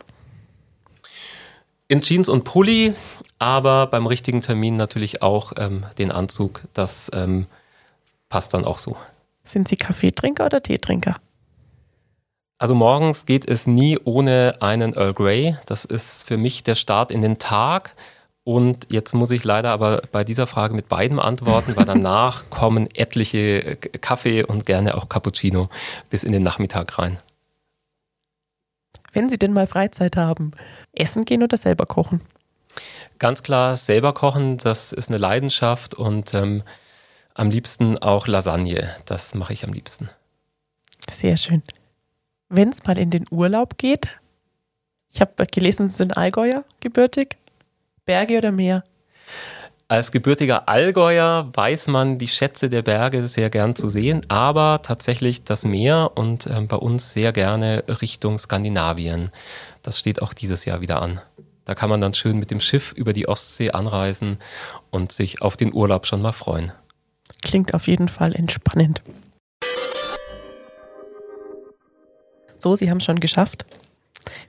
In Jeans und Pulli, aber beim richtigen Termin natürlich auch ähm, den Anzug. Das ähm, passt dann auch so.
Sind Sie Kaffeetrinker oder Teetrinker?
Also morgens geht es nie ohne einen Earl Grey. Das ist für mich der Start in den Tag. Und jetzt muss ich leider aber bei dieser Frage mit beidem antworten, weil danach kommen etliche Kaffee und gerne auch Cappuccino bis in den Nachmittag rein.
Wenn Sie denn mal Freizeit haben, essen gehen oder selber kochen?
Ganz klar selber kochen, das ist eine Leidenschaft und ähm, am liebsten auch Lasagne. Das mache ich am liebsten.
Sehr schön. Wenn es mal in den Urlaub geht, ich habe gelesen, Sie sind Allgäuer gebürtig, Berge oder Meer?
Als gebürtiger Allgäuer weiß man die Schätze der Berge sehr gern zu sehen, aber tatsächlich das Meer und äh, bei uns sehr gerne Richtung Skandinavien. Das steht auch dieses Jahr wieder an. Da kann man dann schön mit dem Schiff über die Ostsee anreisen und sich auf den Urlaub schon mal freuen.
Klingt auf jeden Fall entspannend. So, Sie haben es schon geschafft.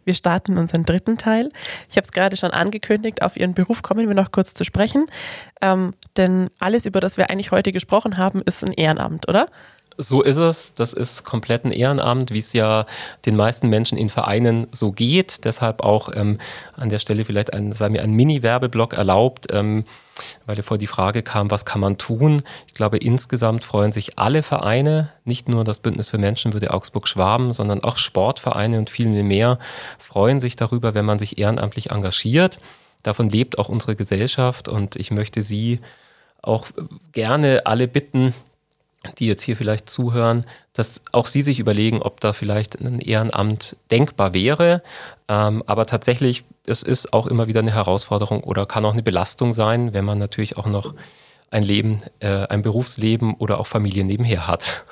Wir starten unseren dritten Teil. Ich habe es gerade schon angekündigt, auf Ihren Beruf kommen wir noch kurz zu sprechen. Ähm, denn alles, über das wir eigentlich heute gesprochen haben, ist ein Ehrenamt, oder?
So ist es. Das ist komplett ein Ehrenamt, wie es ja den meisten Menschen in Vereinen so geht. Deshalb auch ähm, an der Stelle vielleicht ein, sei mir ein Mini-Werbeblock erlaubt, ähm, weil ja vor die Frage kam, was kann man tun? Ich glaube, insgesamt freuen sich alle Vereine, nicht nur das Bündnis für Menschenwürde Augsburg-Schwaben, sondern auch Sportvereine und viel mehr freuen sich darüber, wenn man sich ehrenamtlich engagiert. Davon lebt auch unsere Gesellschaft und ich möchte Sie auch gerne alle bitten, die jetzt hier vielleicht zuhören, dass auch Sie sich überlegen, ob da vielleicht ein Ehrenamt denkbar wäre. Ähm, aber tatsächlich, es ist auch immer wieder eine Herausforderung oder kann auch eine Belastung sein, wenn man natürlich auch noch ein Leben, äh, ein Berufsleben oder auch Familie nebenher hat.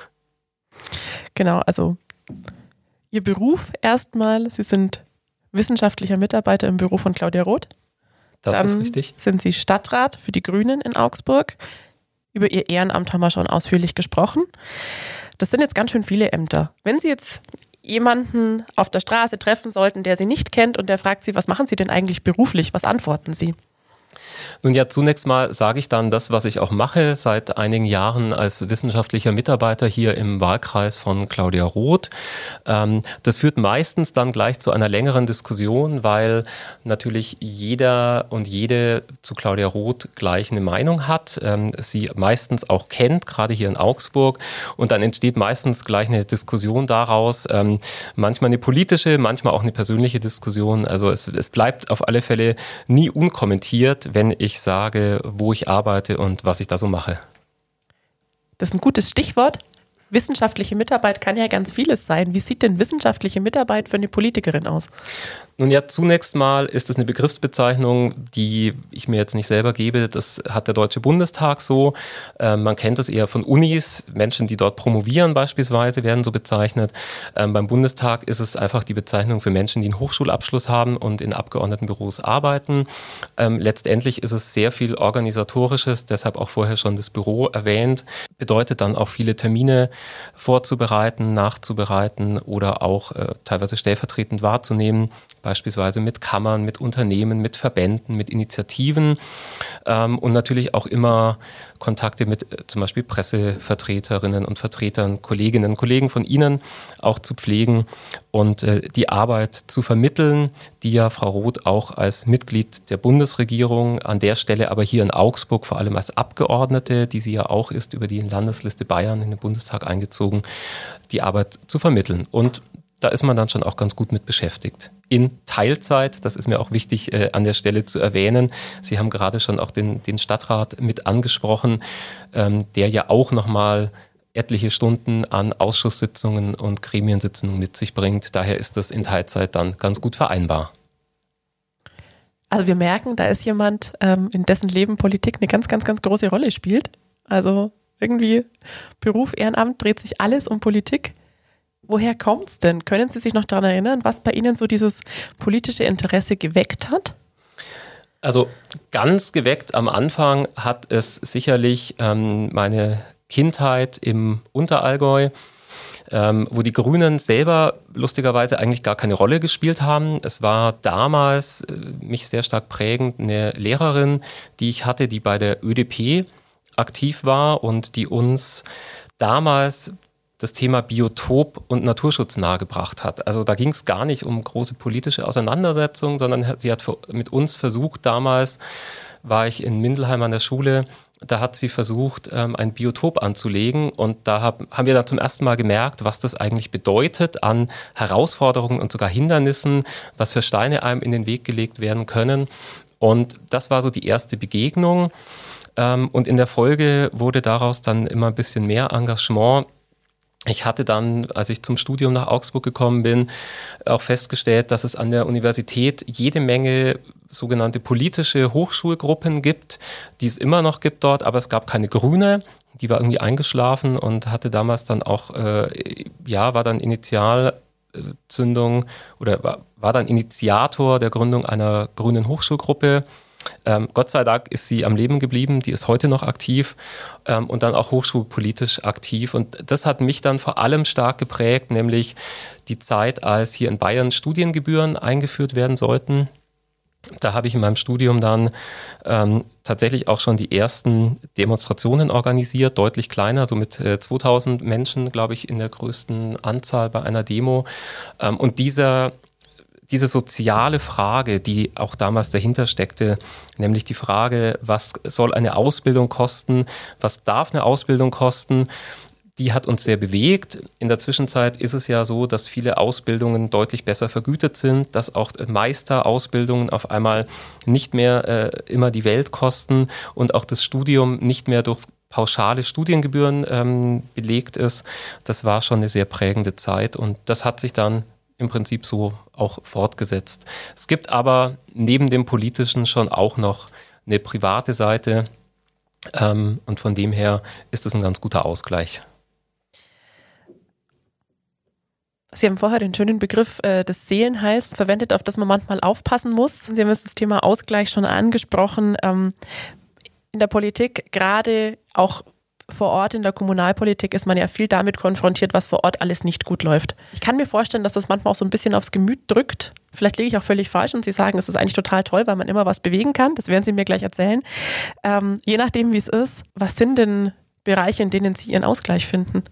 Genau, also Ihr Beruf erstmal, Sie sind wissenschaftlicher Mitarbeiter im Büro von Claudia Roth.
Das
Dann
ist richtig.
Sind Sie Stadtrat für die Grünen in Augsburg. Über Ihr Ehrenamt haben wir schon ausführlich gesprochen. Das sind jetzt ganz schön viele Ämter. Wenn Sie jetzt jemanden auf der Straße treffen sollten, der Sie nicht kennt und der fragt Sie, was machen Sie denn eigentlich beruflich? Was antworten Sie?
Nun ja, zunächst mal sage ich dann das, was ich auch mache seit einigen Jahren als wissenschaftlicher Mitarbeiter hier im Wahlkreis von Claudia Roth. Ähm, das führt meistens dann gleich zu einer längeren Diskussion, weil natürlich jeder und jede zu Claudia Roth gleich eine Meinung hat, ähm, sie meistens auch kennt, gerade hier in Augsburg. Und dann entsteht meistens gleich eine Diskussion daraus, ähm, manchmal eine politische, manchmal auch eine persönliche Diskussion. Also es, es bleibt auf alle Fälle nie unkommentiert, wenn ich sage, wo ich arbeite und was ich da so mache.
Das ist ein gutes Stichwort. Wissenschaftliche Mitarbeit kann ja ganz vieles sein. Wie sieht denn wissenschaftliche Mitarbeit für eine Politikerin aus?
Nun ja, zunächst mal ist es eine Begriffsbezeichnung, die ich mir jetzt nicht selber gebe. Das hat der Deutsche Bundestag so. Ähm, man kennt es eher von Unis. Menschen, die dort promovieren beispielsweise, werden so bezeichnet. Ähm, beim Bundestag ist es einfach die Bezeichnung für Menschen, die einen Hochschulabschluss haben und in Abgeordnetenbüros arbeiten. Ähm, letztendlich ist es sehr viel Organisatorisches, deshalb auch vorher schon das Büro erwähnt. Bedeutet dann auch viele Termine vorzubereiten, nachzubereiten oder auch äh, teilweise stellvertretend wahrzunehmen. Beispielsweise mit Kammern, mit Unternehmen, mit Verbänden, mit Initiativen ähm, und natürlich auch immer Kontakte mit äh, zum Beispiel Pressevertreterinnen und Vertretern, Kolleginnen und Kollegen von Ihnen auch zu pflegen und äh, die Arbeit zu vermitteln, die ja Frau Roth auch als Mitglied der Bundesregierung, an der Stelle aber hier in Augsburg vor allem als Abgeordnete, die sie ja auch ist, über die Landesliste Bayern in den Bundestag eingezogen, die Arbeit zu vermitteln. Und da ist man dann schon auch ganz gut mit beschäftigt. In Teilzeit, das ist mir auch wichtig äh, an der Stelle zu erwähnen. Sie haben gerade schon auch den, den Stadtrat mit angesprochen, ähm, der ja auch nochmal etliche Stunden an Ausschusssitzungen und Gremiensitzungen mit sich bringt. Daher ist das in Teilzeit dann ganz gut vereinbar.
Also wir merken, da ist jemand, ähm, in dessen Leben Politik eine ganz, ganz, ganz große Rolle spielt. Also irgendwie Beruf, Ehrenamt, dreht sich alles um Politik. Woher kommt es denn? Können Sie sich noch daran erinnern, was bei Ihnen so dieses politische Interesse geweckt hat?
Also ganz geweckt am Anfang hat es sicherlich ähm, meine Kindheit im Unterallgäu, ähm, wo die Grünen selber lustigerweise eigentlich gar keine Rolle gespielt haben. Es war damals äh, mich sehr stark prägend eine Lehrerin, die ich hatte, die bei der Ö D P aktiv war und die uns damals das Thema Biotop und Naturschutz nahegebracht hat. Also da ging es gar nicht um große politische Auseinandersetzungen, sondern sie hat mit uns versucht, damals war ich in Mindelheim an der Schule, da hat sie versucht, ein Biotop anzulegen und da haben wir dann zum ersten Mal gemerkt, was das eigentlich bedeutet an Herausforderungen und sogar Hindernissen, was für Steine einem in den Weg gelegt werden können. Und das war so die erste Begegnung. Und in der Folge wurde daraus dann immer ein bisschen mehr Engagement. Ich hatte dann, als ich zum Studium nach Augsburg gekommen bin, auch festgestellt, dass es an der Universität jede Menge sogenannte politische Hochschulgruppen gibt, die es immer noch gibt dort, aber es gab keine Grüne. Die war irgendwie eingeschlafen und hatte damals dann auch, äh, ja, war dann Initialzündung oder war, war dann Initiator der Gründung einer grünen Hochschulgruppe. Ähm, Gott sei Dank ist sie am Leben geblieben, die ist heute noch aktiv ähm, und dann auch hochschulpolitisch aktiv. Und das hat mich dann vor allem stark geprägt, nämlich die Zeit, als hier in Bayern Studiengebühren eingeführt werden sollten. Da habe ich in meinem Studium dann ähm, tatsächlich auch schon die ersten Demonstrationen organisiert, deutlich kleiner, so mit äh, zweitausend Menschen, glaube ich, in der größten Anzahl bei einer Demo. Ähm, und dieser Diese soziale Frage, die auch damals dahinter steckte, nämlich die Frage, was soll eine Ausbildung kosten, was darf eine Ausbildung kosten, die hat uns sehr bewegt. In der Zwischenzeit ist es ja so, dass viele Ausbildungen deutlich besser vergütet sind, dass auch Meisterausbildungen auf einmal nicht mehr äh, immer die Welt kosten und auch das Studium nicht mehr durch pauschale Studiengebühren ähm, belegt ist. Das war schon eine sehr prägende Zeit und das hat sich dann im Prinzip so auch fortgesetzt. Es gibt aber neben dem Politischen schon auch noch eine private Seite ähm, und von dem her ist es ein ganz guter Ausgleich.
Sie haben vorher den schönen Begriff äh, des Seelenheils verwendet, auf das man manchmal aufpassen muss. Sie haben jetzt das Thema Ausgleich schon angesprochen. Ähm, in der Politik, gerade auch vor Ort in der Kommunalpolitik, ist man ja viel damit konfrontiert, was vor Ort alles nicht gut läuft. Ich kann mir vorstellen, dass das manchmal auch so ein bisschen aufs Gemüt drückt. Vielleicht liege ich auch völlig falsch und Sie sagen, es ist eigentlich total toll, weil man immer was bewegen kann. Das werden Sie mir gleich erzählen. Ähm, je nachdem, wie es ist, was sind denn Bereiche, in denen Sie Ihren Ausgleich finden?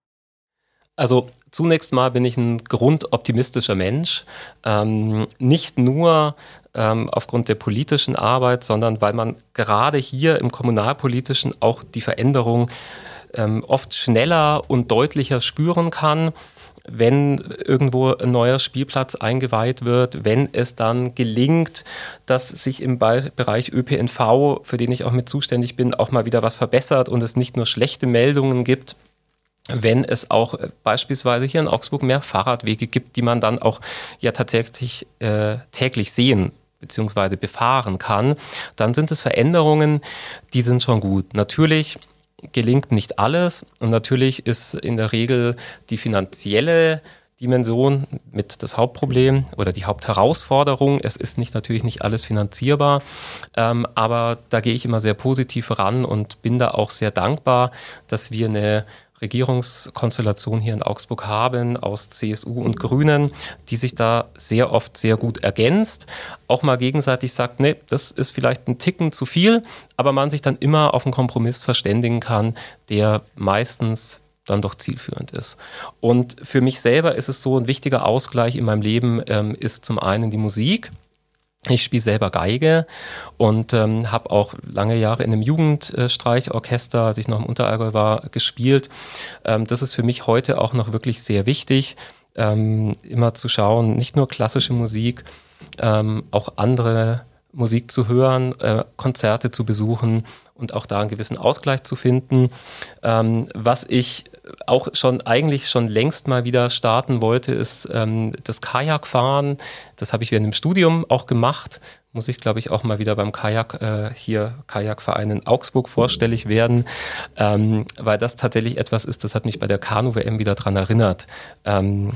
Also zunächst mal bin ich ein grundoptimistischer Mensch. Ähm, nicht nur ähm, aufgrund der politischen Arbeit, sondern weil man gerade hier im Kommunalpolitischen auch die Veränderung ähm, oft schneller und deutlicher spüren kann, wenn irgendwo ein neuer Spielplatz eingeweiht wird, wenn es dann gelingt, dass sich im Bereich Ö P N V, für den ich auch mit zuständig bin, auch mal wieder was verbessert und es nicht nur schlechte Meldungen gibt, wenn es auch beispielsweise hier in Augsburg mehr Fahrradwege gibt, die man dann auch ja tatsächlich äh, täglich sehen bzw. befahren kann, dann sind es Veränderungen, die sind schon gut. Natürlich gelingt nicht alles und natürlich ist in der Regel die finanzielle Dimension mit das Hauptproblem oder die Hauptherausforderung. Es ist nicht natürlich nicht alles finanzierbar, ähm, aber da gehe ich immer sehr positiv ran und bin da auch sehr dankbar, dass wir eine Regierungskonstellation hier in Augsburg haben aus C S U und Grünen, die sich da sehr oft sehr gut ergänzt, auch mal gegenseitig sagt, nee, das ist vielleicht ein Ticken zu viel, aber man sich dann immer auf einen Kompromiss verständigen kann, der meistens dann doch zielführend ist. Und für mich selber ist es so, ein wichtiger Ausgleich in meinem Leben ähm, ist zum einen die Musik. Ich spiele selber Geige und ähm, habe auch lange Jahre in einem Jugendstreichorchester, als ich noch im Unterallgäu war, gespielt. Ähm, das ist für mich heute auch noch wirklich sehr wichtig, ähm, immer zu schauen, nicht nur klassische Musik, ähm, auch andere Musik zu hören, äh, Konzerte zu besuchen und auch da einen gewissen Ausgleich zu finden. Ähm, was ich auch schon eigentlich schon längst mal wieder starten wollte, ist ähm, das Kajakfahren. Das habe ich während dem Studium auch gemacht. Muss ich, glaube ich, auch mal wieder beim Kajak äh, hier Kajakverein in Augsburg vorstellig werden, ähm, weil das tatsächlich etwas ist, das hat mich bei der Kanu-W M wieder dran erinnert. Ähm,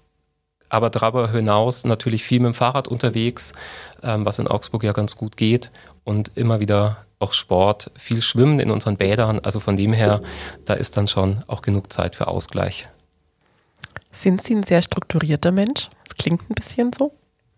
aber darüber hinaus natürlich viel mit dem Fahrrad unterwegs, ähm, was in Augsburg ja ganz gut geht und immer wieder auch Sport, viel Schwimmen in unseren Bädern. Also von dem her, da ist dann schon auch genug Zeit für Ausgleich.
Sind Sie ein sehr strukturierter Mensch? Das klingt ein bisschen so.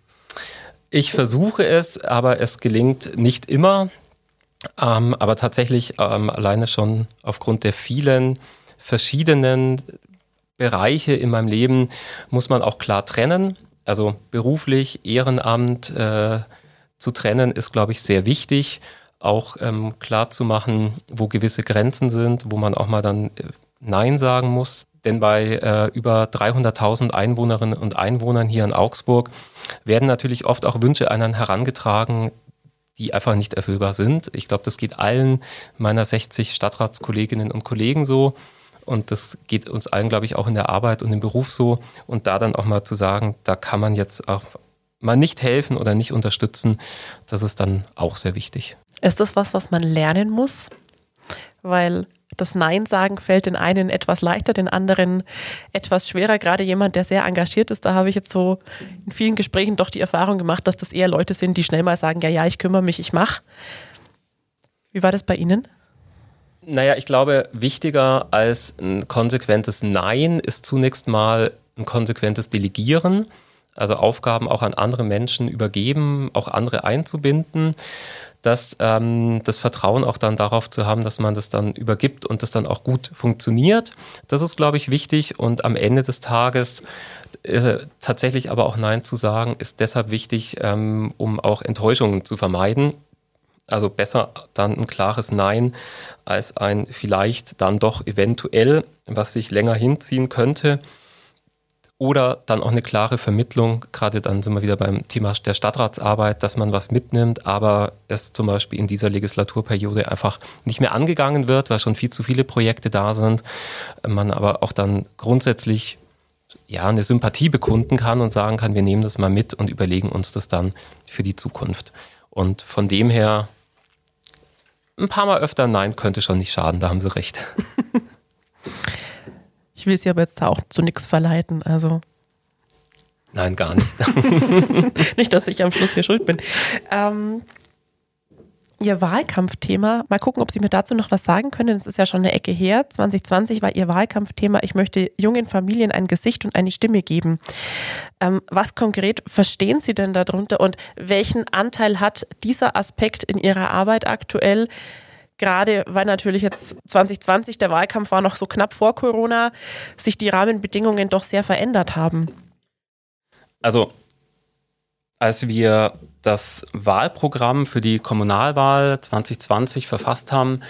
Ich versuche es, aber es gelingt nicht immer. Ähm, aber tatsächlich ähm, alleine schon aufgrund der vielen verschiedenen Bereiche in meinem Leben muss man auch klar trennen. Also beruflich, Ehrenamt äh, zu trennen ist, glaube ich, sehr wichtig. Auch ähm, klar zu machen, wo gewisse Grenzen sind, wo man auch mal dann äh, Nein sagen muss. Denn bei äh, über dreihunderttausend Einwohnerinnen und Einwohnern hier in Augsburg werden natürlich oft auch Wünsche an einen herangetragen, die einfach nicht erfüllbar sind. Ich glaube, das geht allen meiner sechzig Stadtratskolleginnen und Kollegen so. Und das geht uns allen, glaube ich, auch in der Arbeit und im Beruf so. Und da dann auch mal zu sagen, da kann man jetzt auch mal nicht helfen oder nicht unterstützen, das ist dann auch sehr wichtig.
Ist das was, was man lernen muss? Weil das Nein sagen fällt den einen etwas leichter, den anderen etwas schwerer. Gerade jemand, der sehr engagiert ist, da habe ich jetzt so in vielen Gesprächen doch die Erfahrung gemacht, dass das eher Leute sind, die schnell mal sagen, ja, ja, ich kümmere mich, ich mache. Wie war das bei Ihnen?
Naja, ich glaube, wichtiger als ein konsequentes Nein ist zunächst mal ein konsequentes Delegieren, also Aufgaben auch an andere Menschen übergeben, auch andere einzubinden, dass ähm, das Vertrauen auch dann darauf zu haben, dass man das dann übergibt und das dann auch gut funktioniert. Das ist, glaube ich, wichtig, und am Ende des Tages äh, tatsächlich aber auch Nein zu sagen, ist deshalb wichtig, ähm, um auch Enttäuschungen zu vermeiden. Also besser dann ein klares Nein als ein vielleicht dann doch eventuell, was sich länger hinziehen könnte. Oder dann auch eine klare Vermittlung, gerade dann sind wir wieder beim Thema der Stadtratsarbeit, dass man was mitnimmt, aber es zum Beispiel in dieser Legislaturperiode einfach nicht mehr angegangen wird, weil schon viel zu viele Projekte da sind. Man aber auch dann grundsätzlich ja eine Sympathie bekunden kann und sagen kann, wir nehmen das mal mit und überlegen uns das dann für die Zukunft. Und von dem her ein paar Mal öfter Nein könnte schon nicht schaden, da haben Sie recht.
Ich will Sie aber jetzt auch zu nichts verleiten, also.
Nein, gar nicht.
Nicht, dass ich am Schluss hier schuld bin. Ähm, Ihr Wahlkampfthema, mal gucken, ob Sie mir dazu noch was sagen können. Das ist ja schon eine Ecke her. zwanzig zwanzig war Ihr Wahlkampfthema, ich möchte jungen Familien ein Gesicht und eine Stimme geben. Ähm, was konkret verstehen Sie denn darunter und welchen Anteil hat dieser Aspekt in Ihrer Arbeit aktuell? Gerade weil natürlich jetzt zwanzig zwanzig, der Wahlkampf war noch so knapp vor Corona, sich die Rahmenbedingungen doch sehr verändert haben.
Also, als wir das Wahlprogramm für die Kommunalwahl zwanzig zwanzig verfasst haben,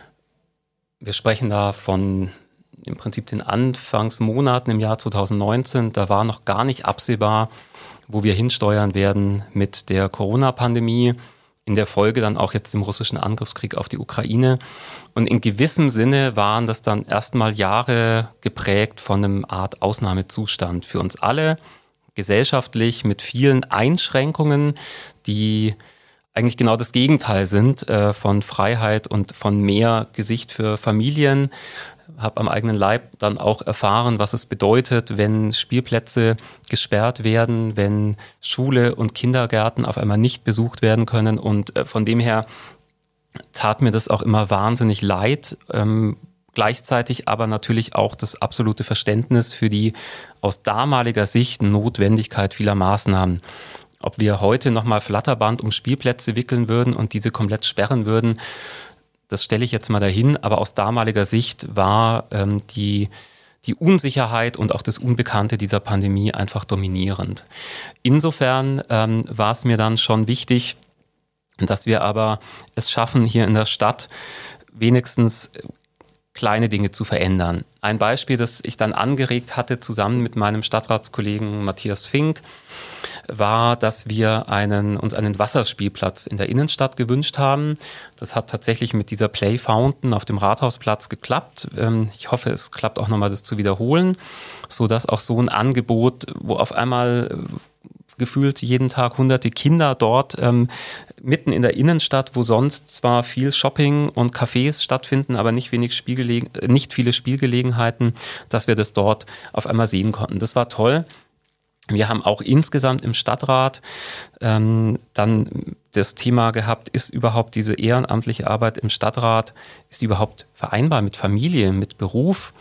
wir sprechen da von im Prinzip den Anfangsmonaten im Jahr zwanzig neunzehn, da war noch gar nicht absehbar, wo wir hinsteuern werden mit der Corona-Pandemie, in der Folge dann auch jetzt dem russischen Angriffskrieg auf die Ukraine. Und in gewissem Sinne waren das dann erstmal Jahre geprägt von einem Art Ausnahmezustand für uns alle, gesellschaftlich mit vielen Einschränkungen, die eigentlich genau das Gegenteil sind äh, von Freiheit und von mehr Gesicht für Familien. Habe am eigenen Leib dann auch erfahren, was es bedeutet, wenn Spielplätze gesperrt werden, wenn Schule und Kindergärten auf einmal nicht besucht werden können. Und äh, von dem her tat mir das auch immer wahnsinnig leid. Ähm, gleichzeitig aber natürlich auch das absolute Verständnis für die aus damaliger Sicht Notwendigkeit vieler Maßnahmen. Ob wir heute nochmal Flatterband um Spielplätze wickeln würden und diese komplett sperren würden, das stelle ich jetzt mal dahin, aber aus damaliger Sicht war ähm, die, die Unsicherheit und auch das Unbekannte dieser Pandemie einfach dominierend. Insofern ähm, war es mir dann schon wichtig, dass wir aber es schaffen, hier in der Stadt wenigstens kleine Dinge zu verändern. Ein Beispiel, das ich dann angeregt hatte, zusammen mit meinem Stadtratskollegen Matthias Fink, war, dass wir einen, uns einen Wasserspielplatz in der Innenstadt gewünscht haben. Das hat tatsächlich mit dieser Play Fountain auf dem Rathausplatz geklappt. Ich hoffe, es klappt auch nochmal, das zu wiederholen, sodass auch so ein Angebot, wo auf einmal gefühlt jeden Tag hunderte Kinder dort ähm, mitten in der Innenstadt, wo sonst zwar viel Shopping und Cafés stattfinden, aber nicht wenig Spielgelegen- nicht viele Spielgelegenheiten, dass wir das dort auf einmal sehen konnten. Das war toll. Wir haben auch insgesamt im Stadtrat ähm, dann das Thema gehabt, ist überhaupt diese ehrenamtliche Arbeit im Stadtrat, ist die überhaupt vereinbar mit Familie, mit Beruf?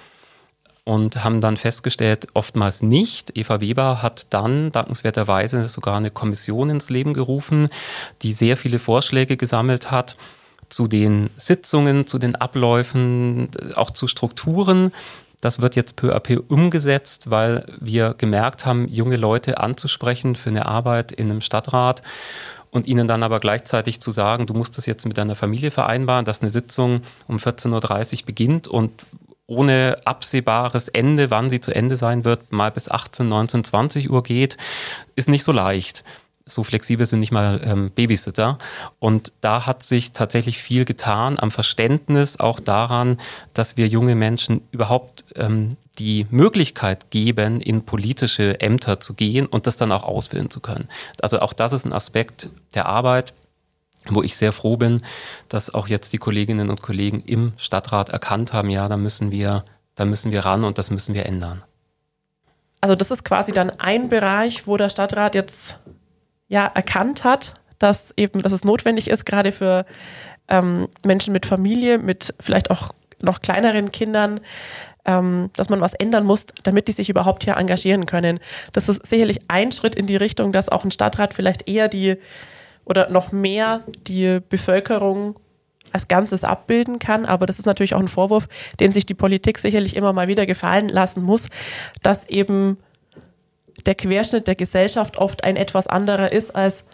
Und haben dann festgestellt, oftmals nicht. Eva Weber hat dann dankenswerterweise sogar eine Kommission ins Leben gerufen, die sehr viele Vorschläge gesammelt hat zu den Sitzungen, zu den Abläufen, auch zu Strukturen. Das wird jetzt peu à peu umgesetzt, weil wir gemerkt haben, junge Leute anzusprechen für eine Arbeit in einem Stadtrat und ihnen dann aber gleichzeitig zu sagen, du musst das jetzt mit deiner Familie vereinbaren, dass eine Sitzung um vierzehn Uhr dreißig beginnt und ohne absehbares Ende, wann sie zu Ende sein wird, mal bis achtzehn, neunzehn, zwanzig Uhr geht, ist nicht so leicht. So flexibel sind nicht mal ähm, Babysitter. Und da hat sich tatsächlich viel getan am Verständnis, auch daran, dass wir junge Menschen überhaupt ähm, die Möglichkeit geben, in politische Ämter zu gehen und das dann auch ausfüllen zu können. Also auch das ist ein Aspekt der Arbeit, wo ich sehr froh bin, dass auch jetzt die Kolleginnen und Kollegen im Stadtrat erkannt haben, ja, da müssen wir, da müssen wir ran und das müssen wir ändern.
Also das ist quasi dann ein Bereich, wo der Stadtrat jetzt ja erkannt hat, dass eben, dass es notwendig ist, gerade für ähm, Menschen mit Familie, mit vielleicht auch noch kleineren Kindern, ähm, dass man was ändern muss, damit die sich überhaupt hier engagieren können. Das ist sicherlich ein Schritt in die Richtung, dass auch ein Stadtrat vielleicht eher die oder noch mehr die Bevölkerung als Ganzes abbilden kann. Aber das ist natürlich auch ein Vorwurf, den sich die Politik sicherlich immer mal wieder gefallen lassen muss, dass eben der Querschnitt der Gesellschaft oft ein etwas anderer ist als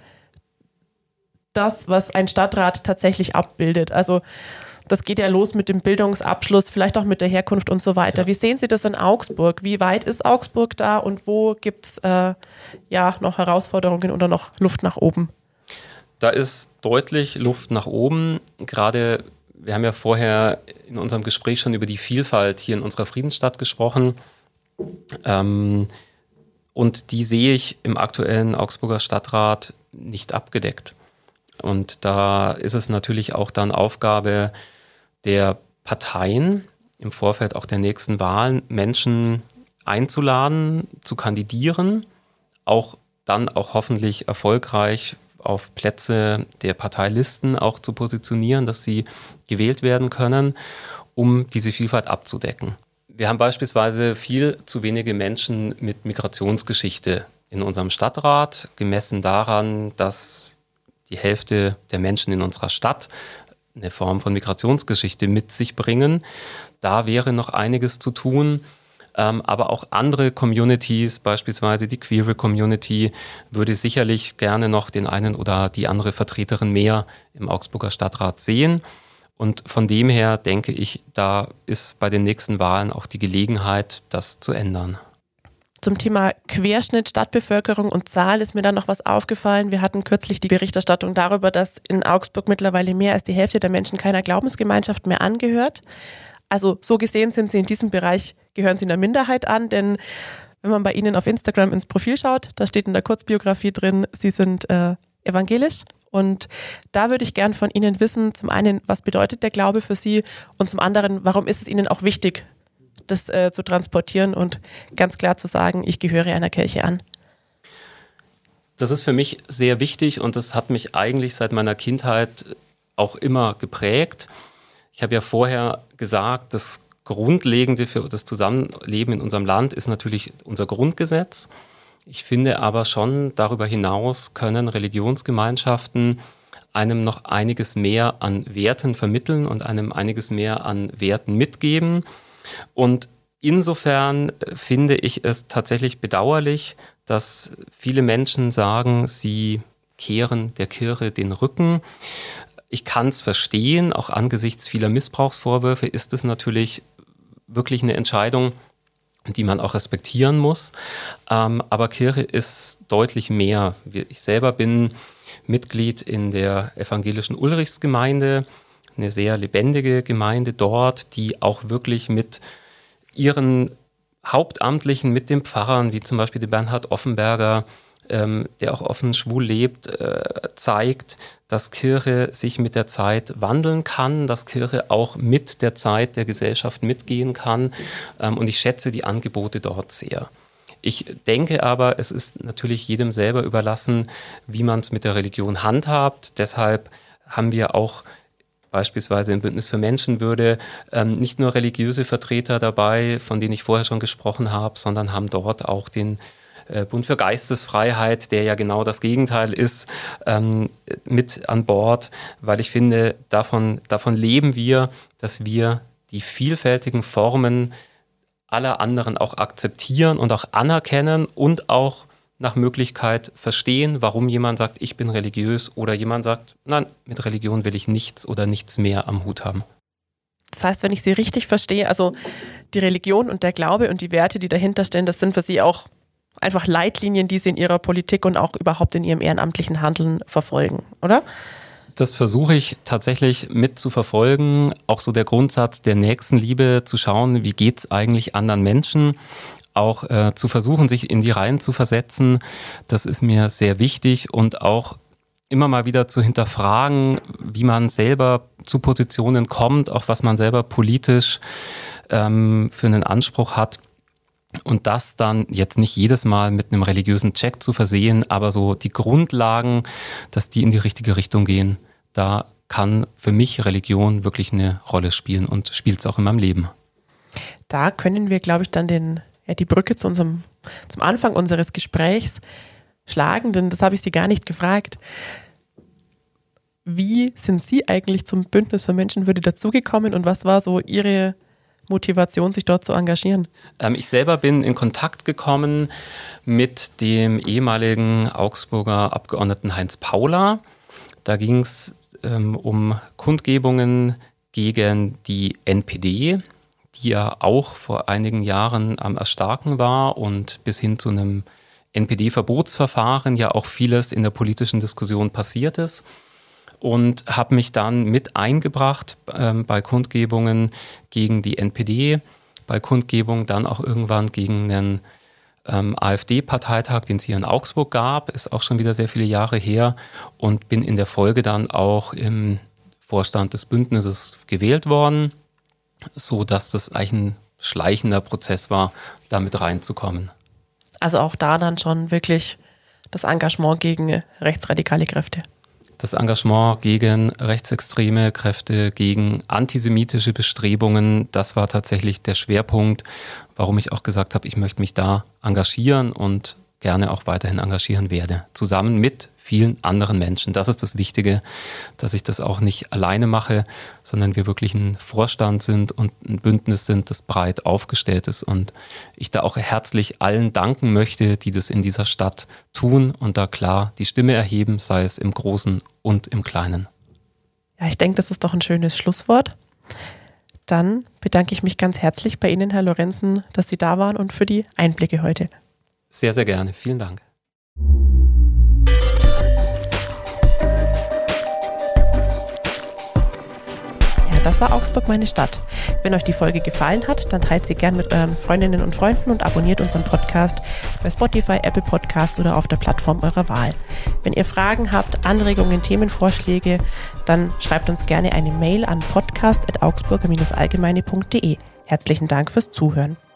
das, was ein Stadtrat tatsächlich abbildet. Also das geht ja los mit dem Bildungsabschluss, vielleicht auch mit der Herkunft und so weiter. Ja. Wie sehen Sie das in Augsburg? Wie weit ist Augsburg da und wo gibt es äh, ja noch Herausforderungen oder noch Luft nach oben?
Da ist deutlich Luft nach oben. Gerade, wir haben ja vorher in unserem Gespräch schon über die Vielfalt hier in unserer Friedensstadt gesprochen. Ähm, und die sehe ich im aktuellen Augsburger Stadtrat nicht abgedeckt. Und da ist es natürlich auch dann Aufgabe der Parteien, im Vorfeld auch der nächsten Wahlen, Menschen einzuladen, zu kandidieren, auch dann auch hoffentlich erfolgreich auf Plätze der Parteilisten auch zu positionieren, dass sie gewählt werden können, um diese Vielfalt abzudecken. Wir haben beispielsweise viel zu wenige Menschen mit Migrationsgeschichte in unserem Stadtrat, gemessen daran, dass die Hälfte der Menschen in unserer Stadt eine Form von Migrationsgeschichte mit sich bringen. Da wäre noch einiges zu tun. Ähm, aber auch andere Communities, beispielsweise die queere Community, würde sicherlich gerne noch den einen oder die andere Vertreterin mehr im Augsburger Stadtrat sehen. Und von dem her denke ich, da ist bei den nächsten Wahlen auch die Gelegenheit, das zu ändern.
Zum Thema Querschnitt, Stadtbevölkerung und Zahl ist mir dann noch was aufgefallen. Wir hatten kürzlich die Berichterstattung darüber, dass in Augsburg mittlerweile mehr als die Hälfte der Menschen keiner Glaubensgemeinschaft mehr angehört. Also so gesehen sind sie in diesem Bereich, gehören sie einer Minderheit an, denn wenn man bei ihnen auf Instagram ins Profil schaut, da steht in der Kurzbiografie drin, sie sind äh, evangelisch. Und da würde ich gern von Ihnen wissen, zum einen, was bedeutet der Glaube für Sie und zum anderen, warum ist es Ihnen auch wichtig, das äh, zu transportieren und ganz klar zu sagen, ich gehöre einer Kirche an?
Das ist für mich sehr wichtig und das hat mich eigentlich seit meiner Kindheit auch immer geprägt. Ich habe ja vorher gesagt, das Grundlegende für das Zusammenleben in unserem Land ist natürlich unser Grundgesetz. Ich finde aber schon, darüber hinaus können Religionsgemeinschaften einem noch einiges mehr an Werten vermitteln und einem einiges mehr an Werten mitgeben. Und insofern finde ich es tatsächlich bedauerlich, dass viele Menschen sagen, sie kehren der Kirche den Rücken. Ich kann es verstehen, auch angesichts vieler Missbrauchsvorwürfe ist es natürlich wirklich eine Entscheidung, die man auch respektieren muss. Ähm, aber Kirche ist deutlich mehr. Ich selber bin Mitglied in der evangelischen Ulrichsgemeinde, eine sehr lebendige Gemeinde dort, die auch wirklich mit ihren Hauptamtlichen, mit den Pfarrern, wie zum Beispiel den Bernhard Offenberger, ähm, der auch offen schwul lebt, äh, zeigt, dass Kirche sich mit der Zeit wandeln kann, dass Kirche auch mit der Zeit der Gesellschaft mitgehen kann. Ähm, und ich schätze die Angebote dort sehr. Ich denke aber, es ist natürlich jedem selber überlassen, wie man es mit der Religion handhabt. Deshalb haben wir auch beispielsweise im Bündnis für Menschenwürde ähm, nicht nur religiöse Vertreter dabei, von denen ich vorher schon gesprochen habe, sondern haben dort auch den äh, Bund für Geistesfreiheit, der ja genau das Gegenteil ist, ähm, mit an Bord, weil ich finde, davon, davon leben wir, dass wir die vielfältigen Formen aller anderen auch akzeptieren und auch anerkennen und auch nach Möglichkeit verstehen, warum jemand sagt, ich bin religiös oder jemand sagt, nein, mit Religion will ich nichts oder nichts mehr am Hut haben.
Das heißt, wenn ich Sie richtig verstehe, also die Religion und der Glaube und die Werte, die dahinter stehen, das sind für Sie auch einfach Leitlinien, die Sie in Ihrer Politik und auch überhaupt in Ihrem ehrenamtlichen Handeln verfolgen, oder?
Das versuche ich tatsächlich mit zu verfolgen, auch so der Grundsatz der Nächstenliebe, zu schauen, wie geht es eigentlich anderen Menschen, auch äh, zu versuchen, sich in die Reihen zu versetzen, das ist mir sehr wichtig und auch immer mal wieder zu hinterfragen, wie man selber zu Positionen kommt, auch was man selber politisch ähm, für einen Anspruch hat. Und das dann jetzt nicht jedes Mal mit einem religiösen Check zu versehen, aber so die Grundlagen, dass die in die richtige Richtung gehen, da kann für mich Religion wirklich eine Rolle spielen und spielt es auch in meinem Leben.
Da können wir, glaube ich, dann den, ja, die Brücke zu unserem, zum Anfang unseres Gesprächs schlagen, denn das habe ich Sie gar nicht gefragt. Wie sind Sie eigentlich zum Bündnis für Menschenwürde dazugekommen und was war so Ihre Motivation, sich dort zu engagieren?
Ähm, ich selber bin in Kontakt gekommen mit dem ehemaligen Augsburger Abgeordneten Heinz Pauler. Da ging es ähm, um Kundgebungen gegen die N P D, die ja auch vor einigen Jahren am Erstarken war und bis hin zu einem N P D-Verbotsverfahren ja auch vieles in der politischen Diskussion passiert ist. Und habe mich dann mit eingebracht ähm, bei Kundgebungen gegen die N P D, bei Kundgebungen dann auch irgendwann gegen den ähm, AfD-Parteitag, den es hier in Augsburg gab, ist auch schon wieder sehr viele Jahre her und bin in der Folge dann auch im Vorstand des Bündnisses gewählt worden, so dass das eigentlich ein schleichender Prozess war, da mit reinzukommen.
Also auch da dann schon wirklich das Engagement gegen rechtsradikale Kräfte.
Das Engagement gegen rechtsextreme Kräfte, gegen antisemitische Bestrebungen, das war tatsächlich der Schwerpunkt, warum ich auch gesagt habe, ich möchte mich da engagieren und gerne auch weiterhin engagieren werde. Zusammen mit vielen anderen Menschen. Das ist das Wichtige, dass ich das auch nicht alleine mache, sondern wir wirklich ein Vorstand sind und ein Bündnis sind, das breit aufgestellt ist. Und ich da auch herzlich allen danken möchte, die das in dieser Stadt tun und da klar die Stimme erheben, sei es im Großen und im Kleinen.
Ja, ich denke, das ist doch ein schönes Schlusswort. Dann bedanke ich mich ganz herzlich bei Ihnen, Herr Lorenzen, dass Sie da waren und für die Einblicke heute.
Sehr, sehr gerne. Vielen Dank.
Ja, das war Augsburg, meine Stadt. Wenn euch die Folge gefallen hat, dann teilt sie gern mit euren Freundinnen und Freunden und abonniert unseren Podcast bei Spotify, Apple Podcast oder auf der Plattform eurer Wahl. Wenn ihr Fragen habt, Anregungen, Themenvorschläge, dann schreibt uns gerne eine Mail an podcast at augsburger allgemeine punkt de. Herzlichen Dank fürs Zuhören.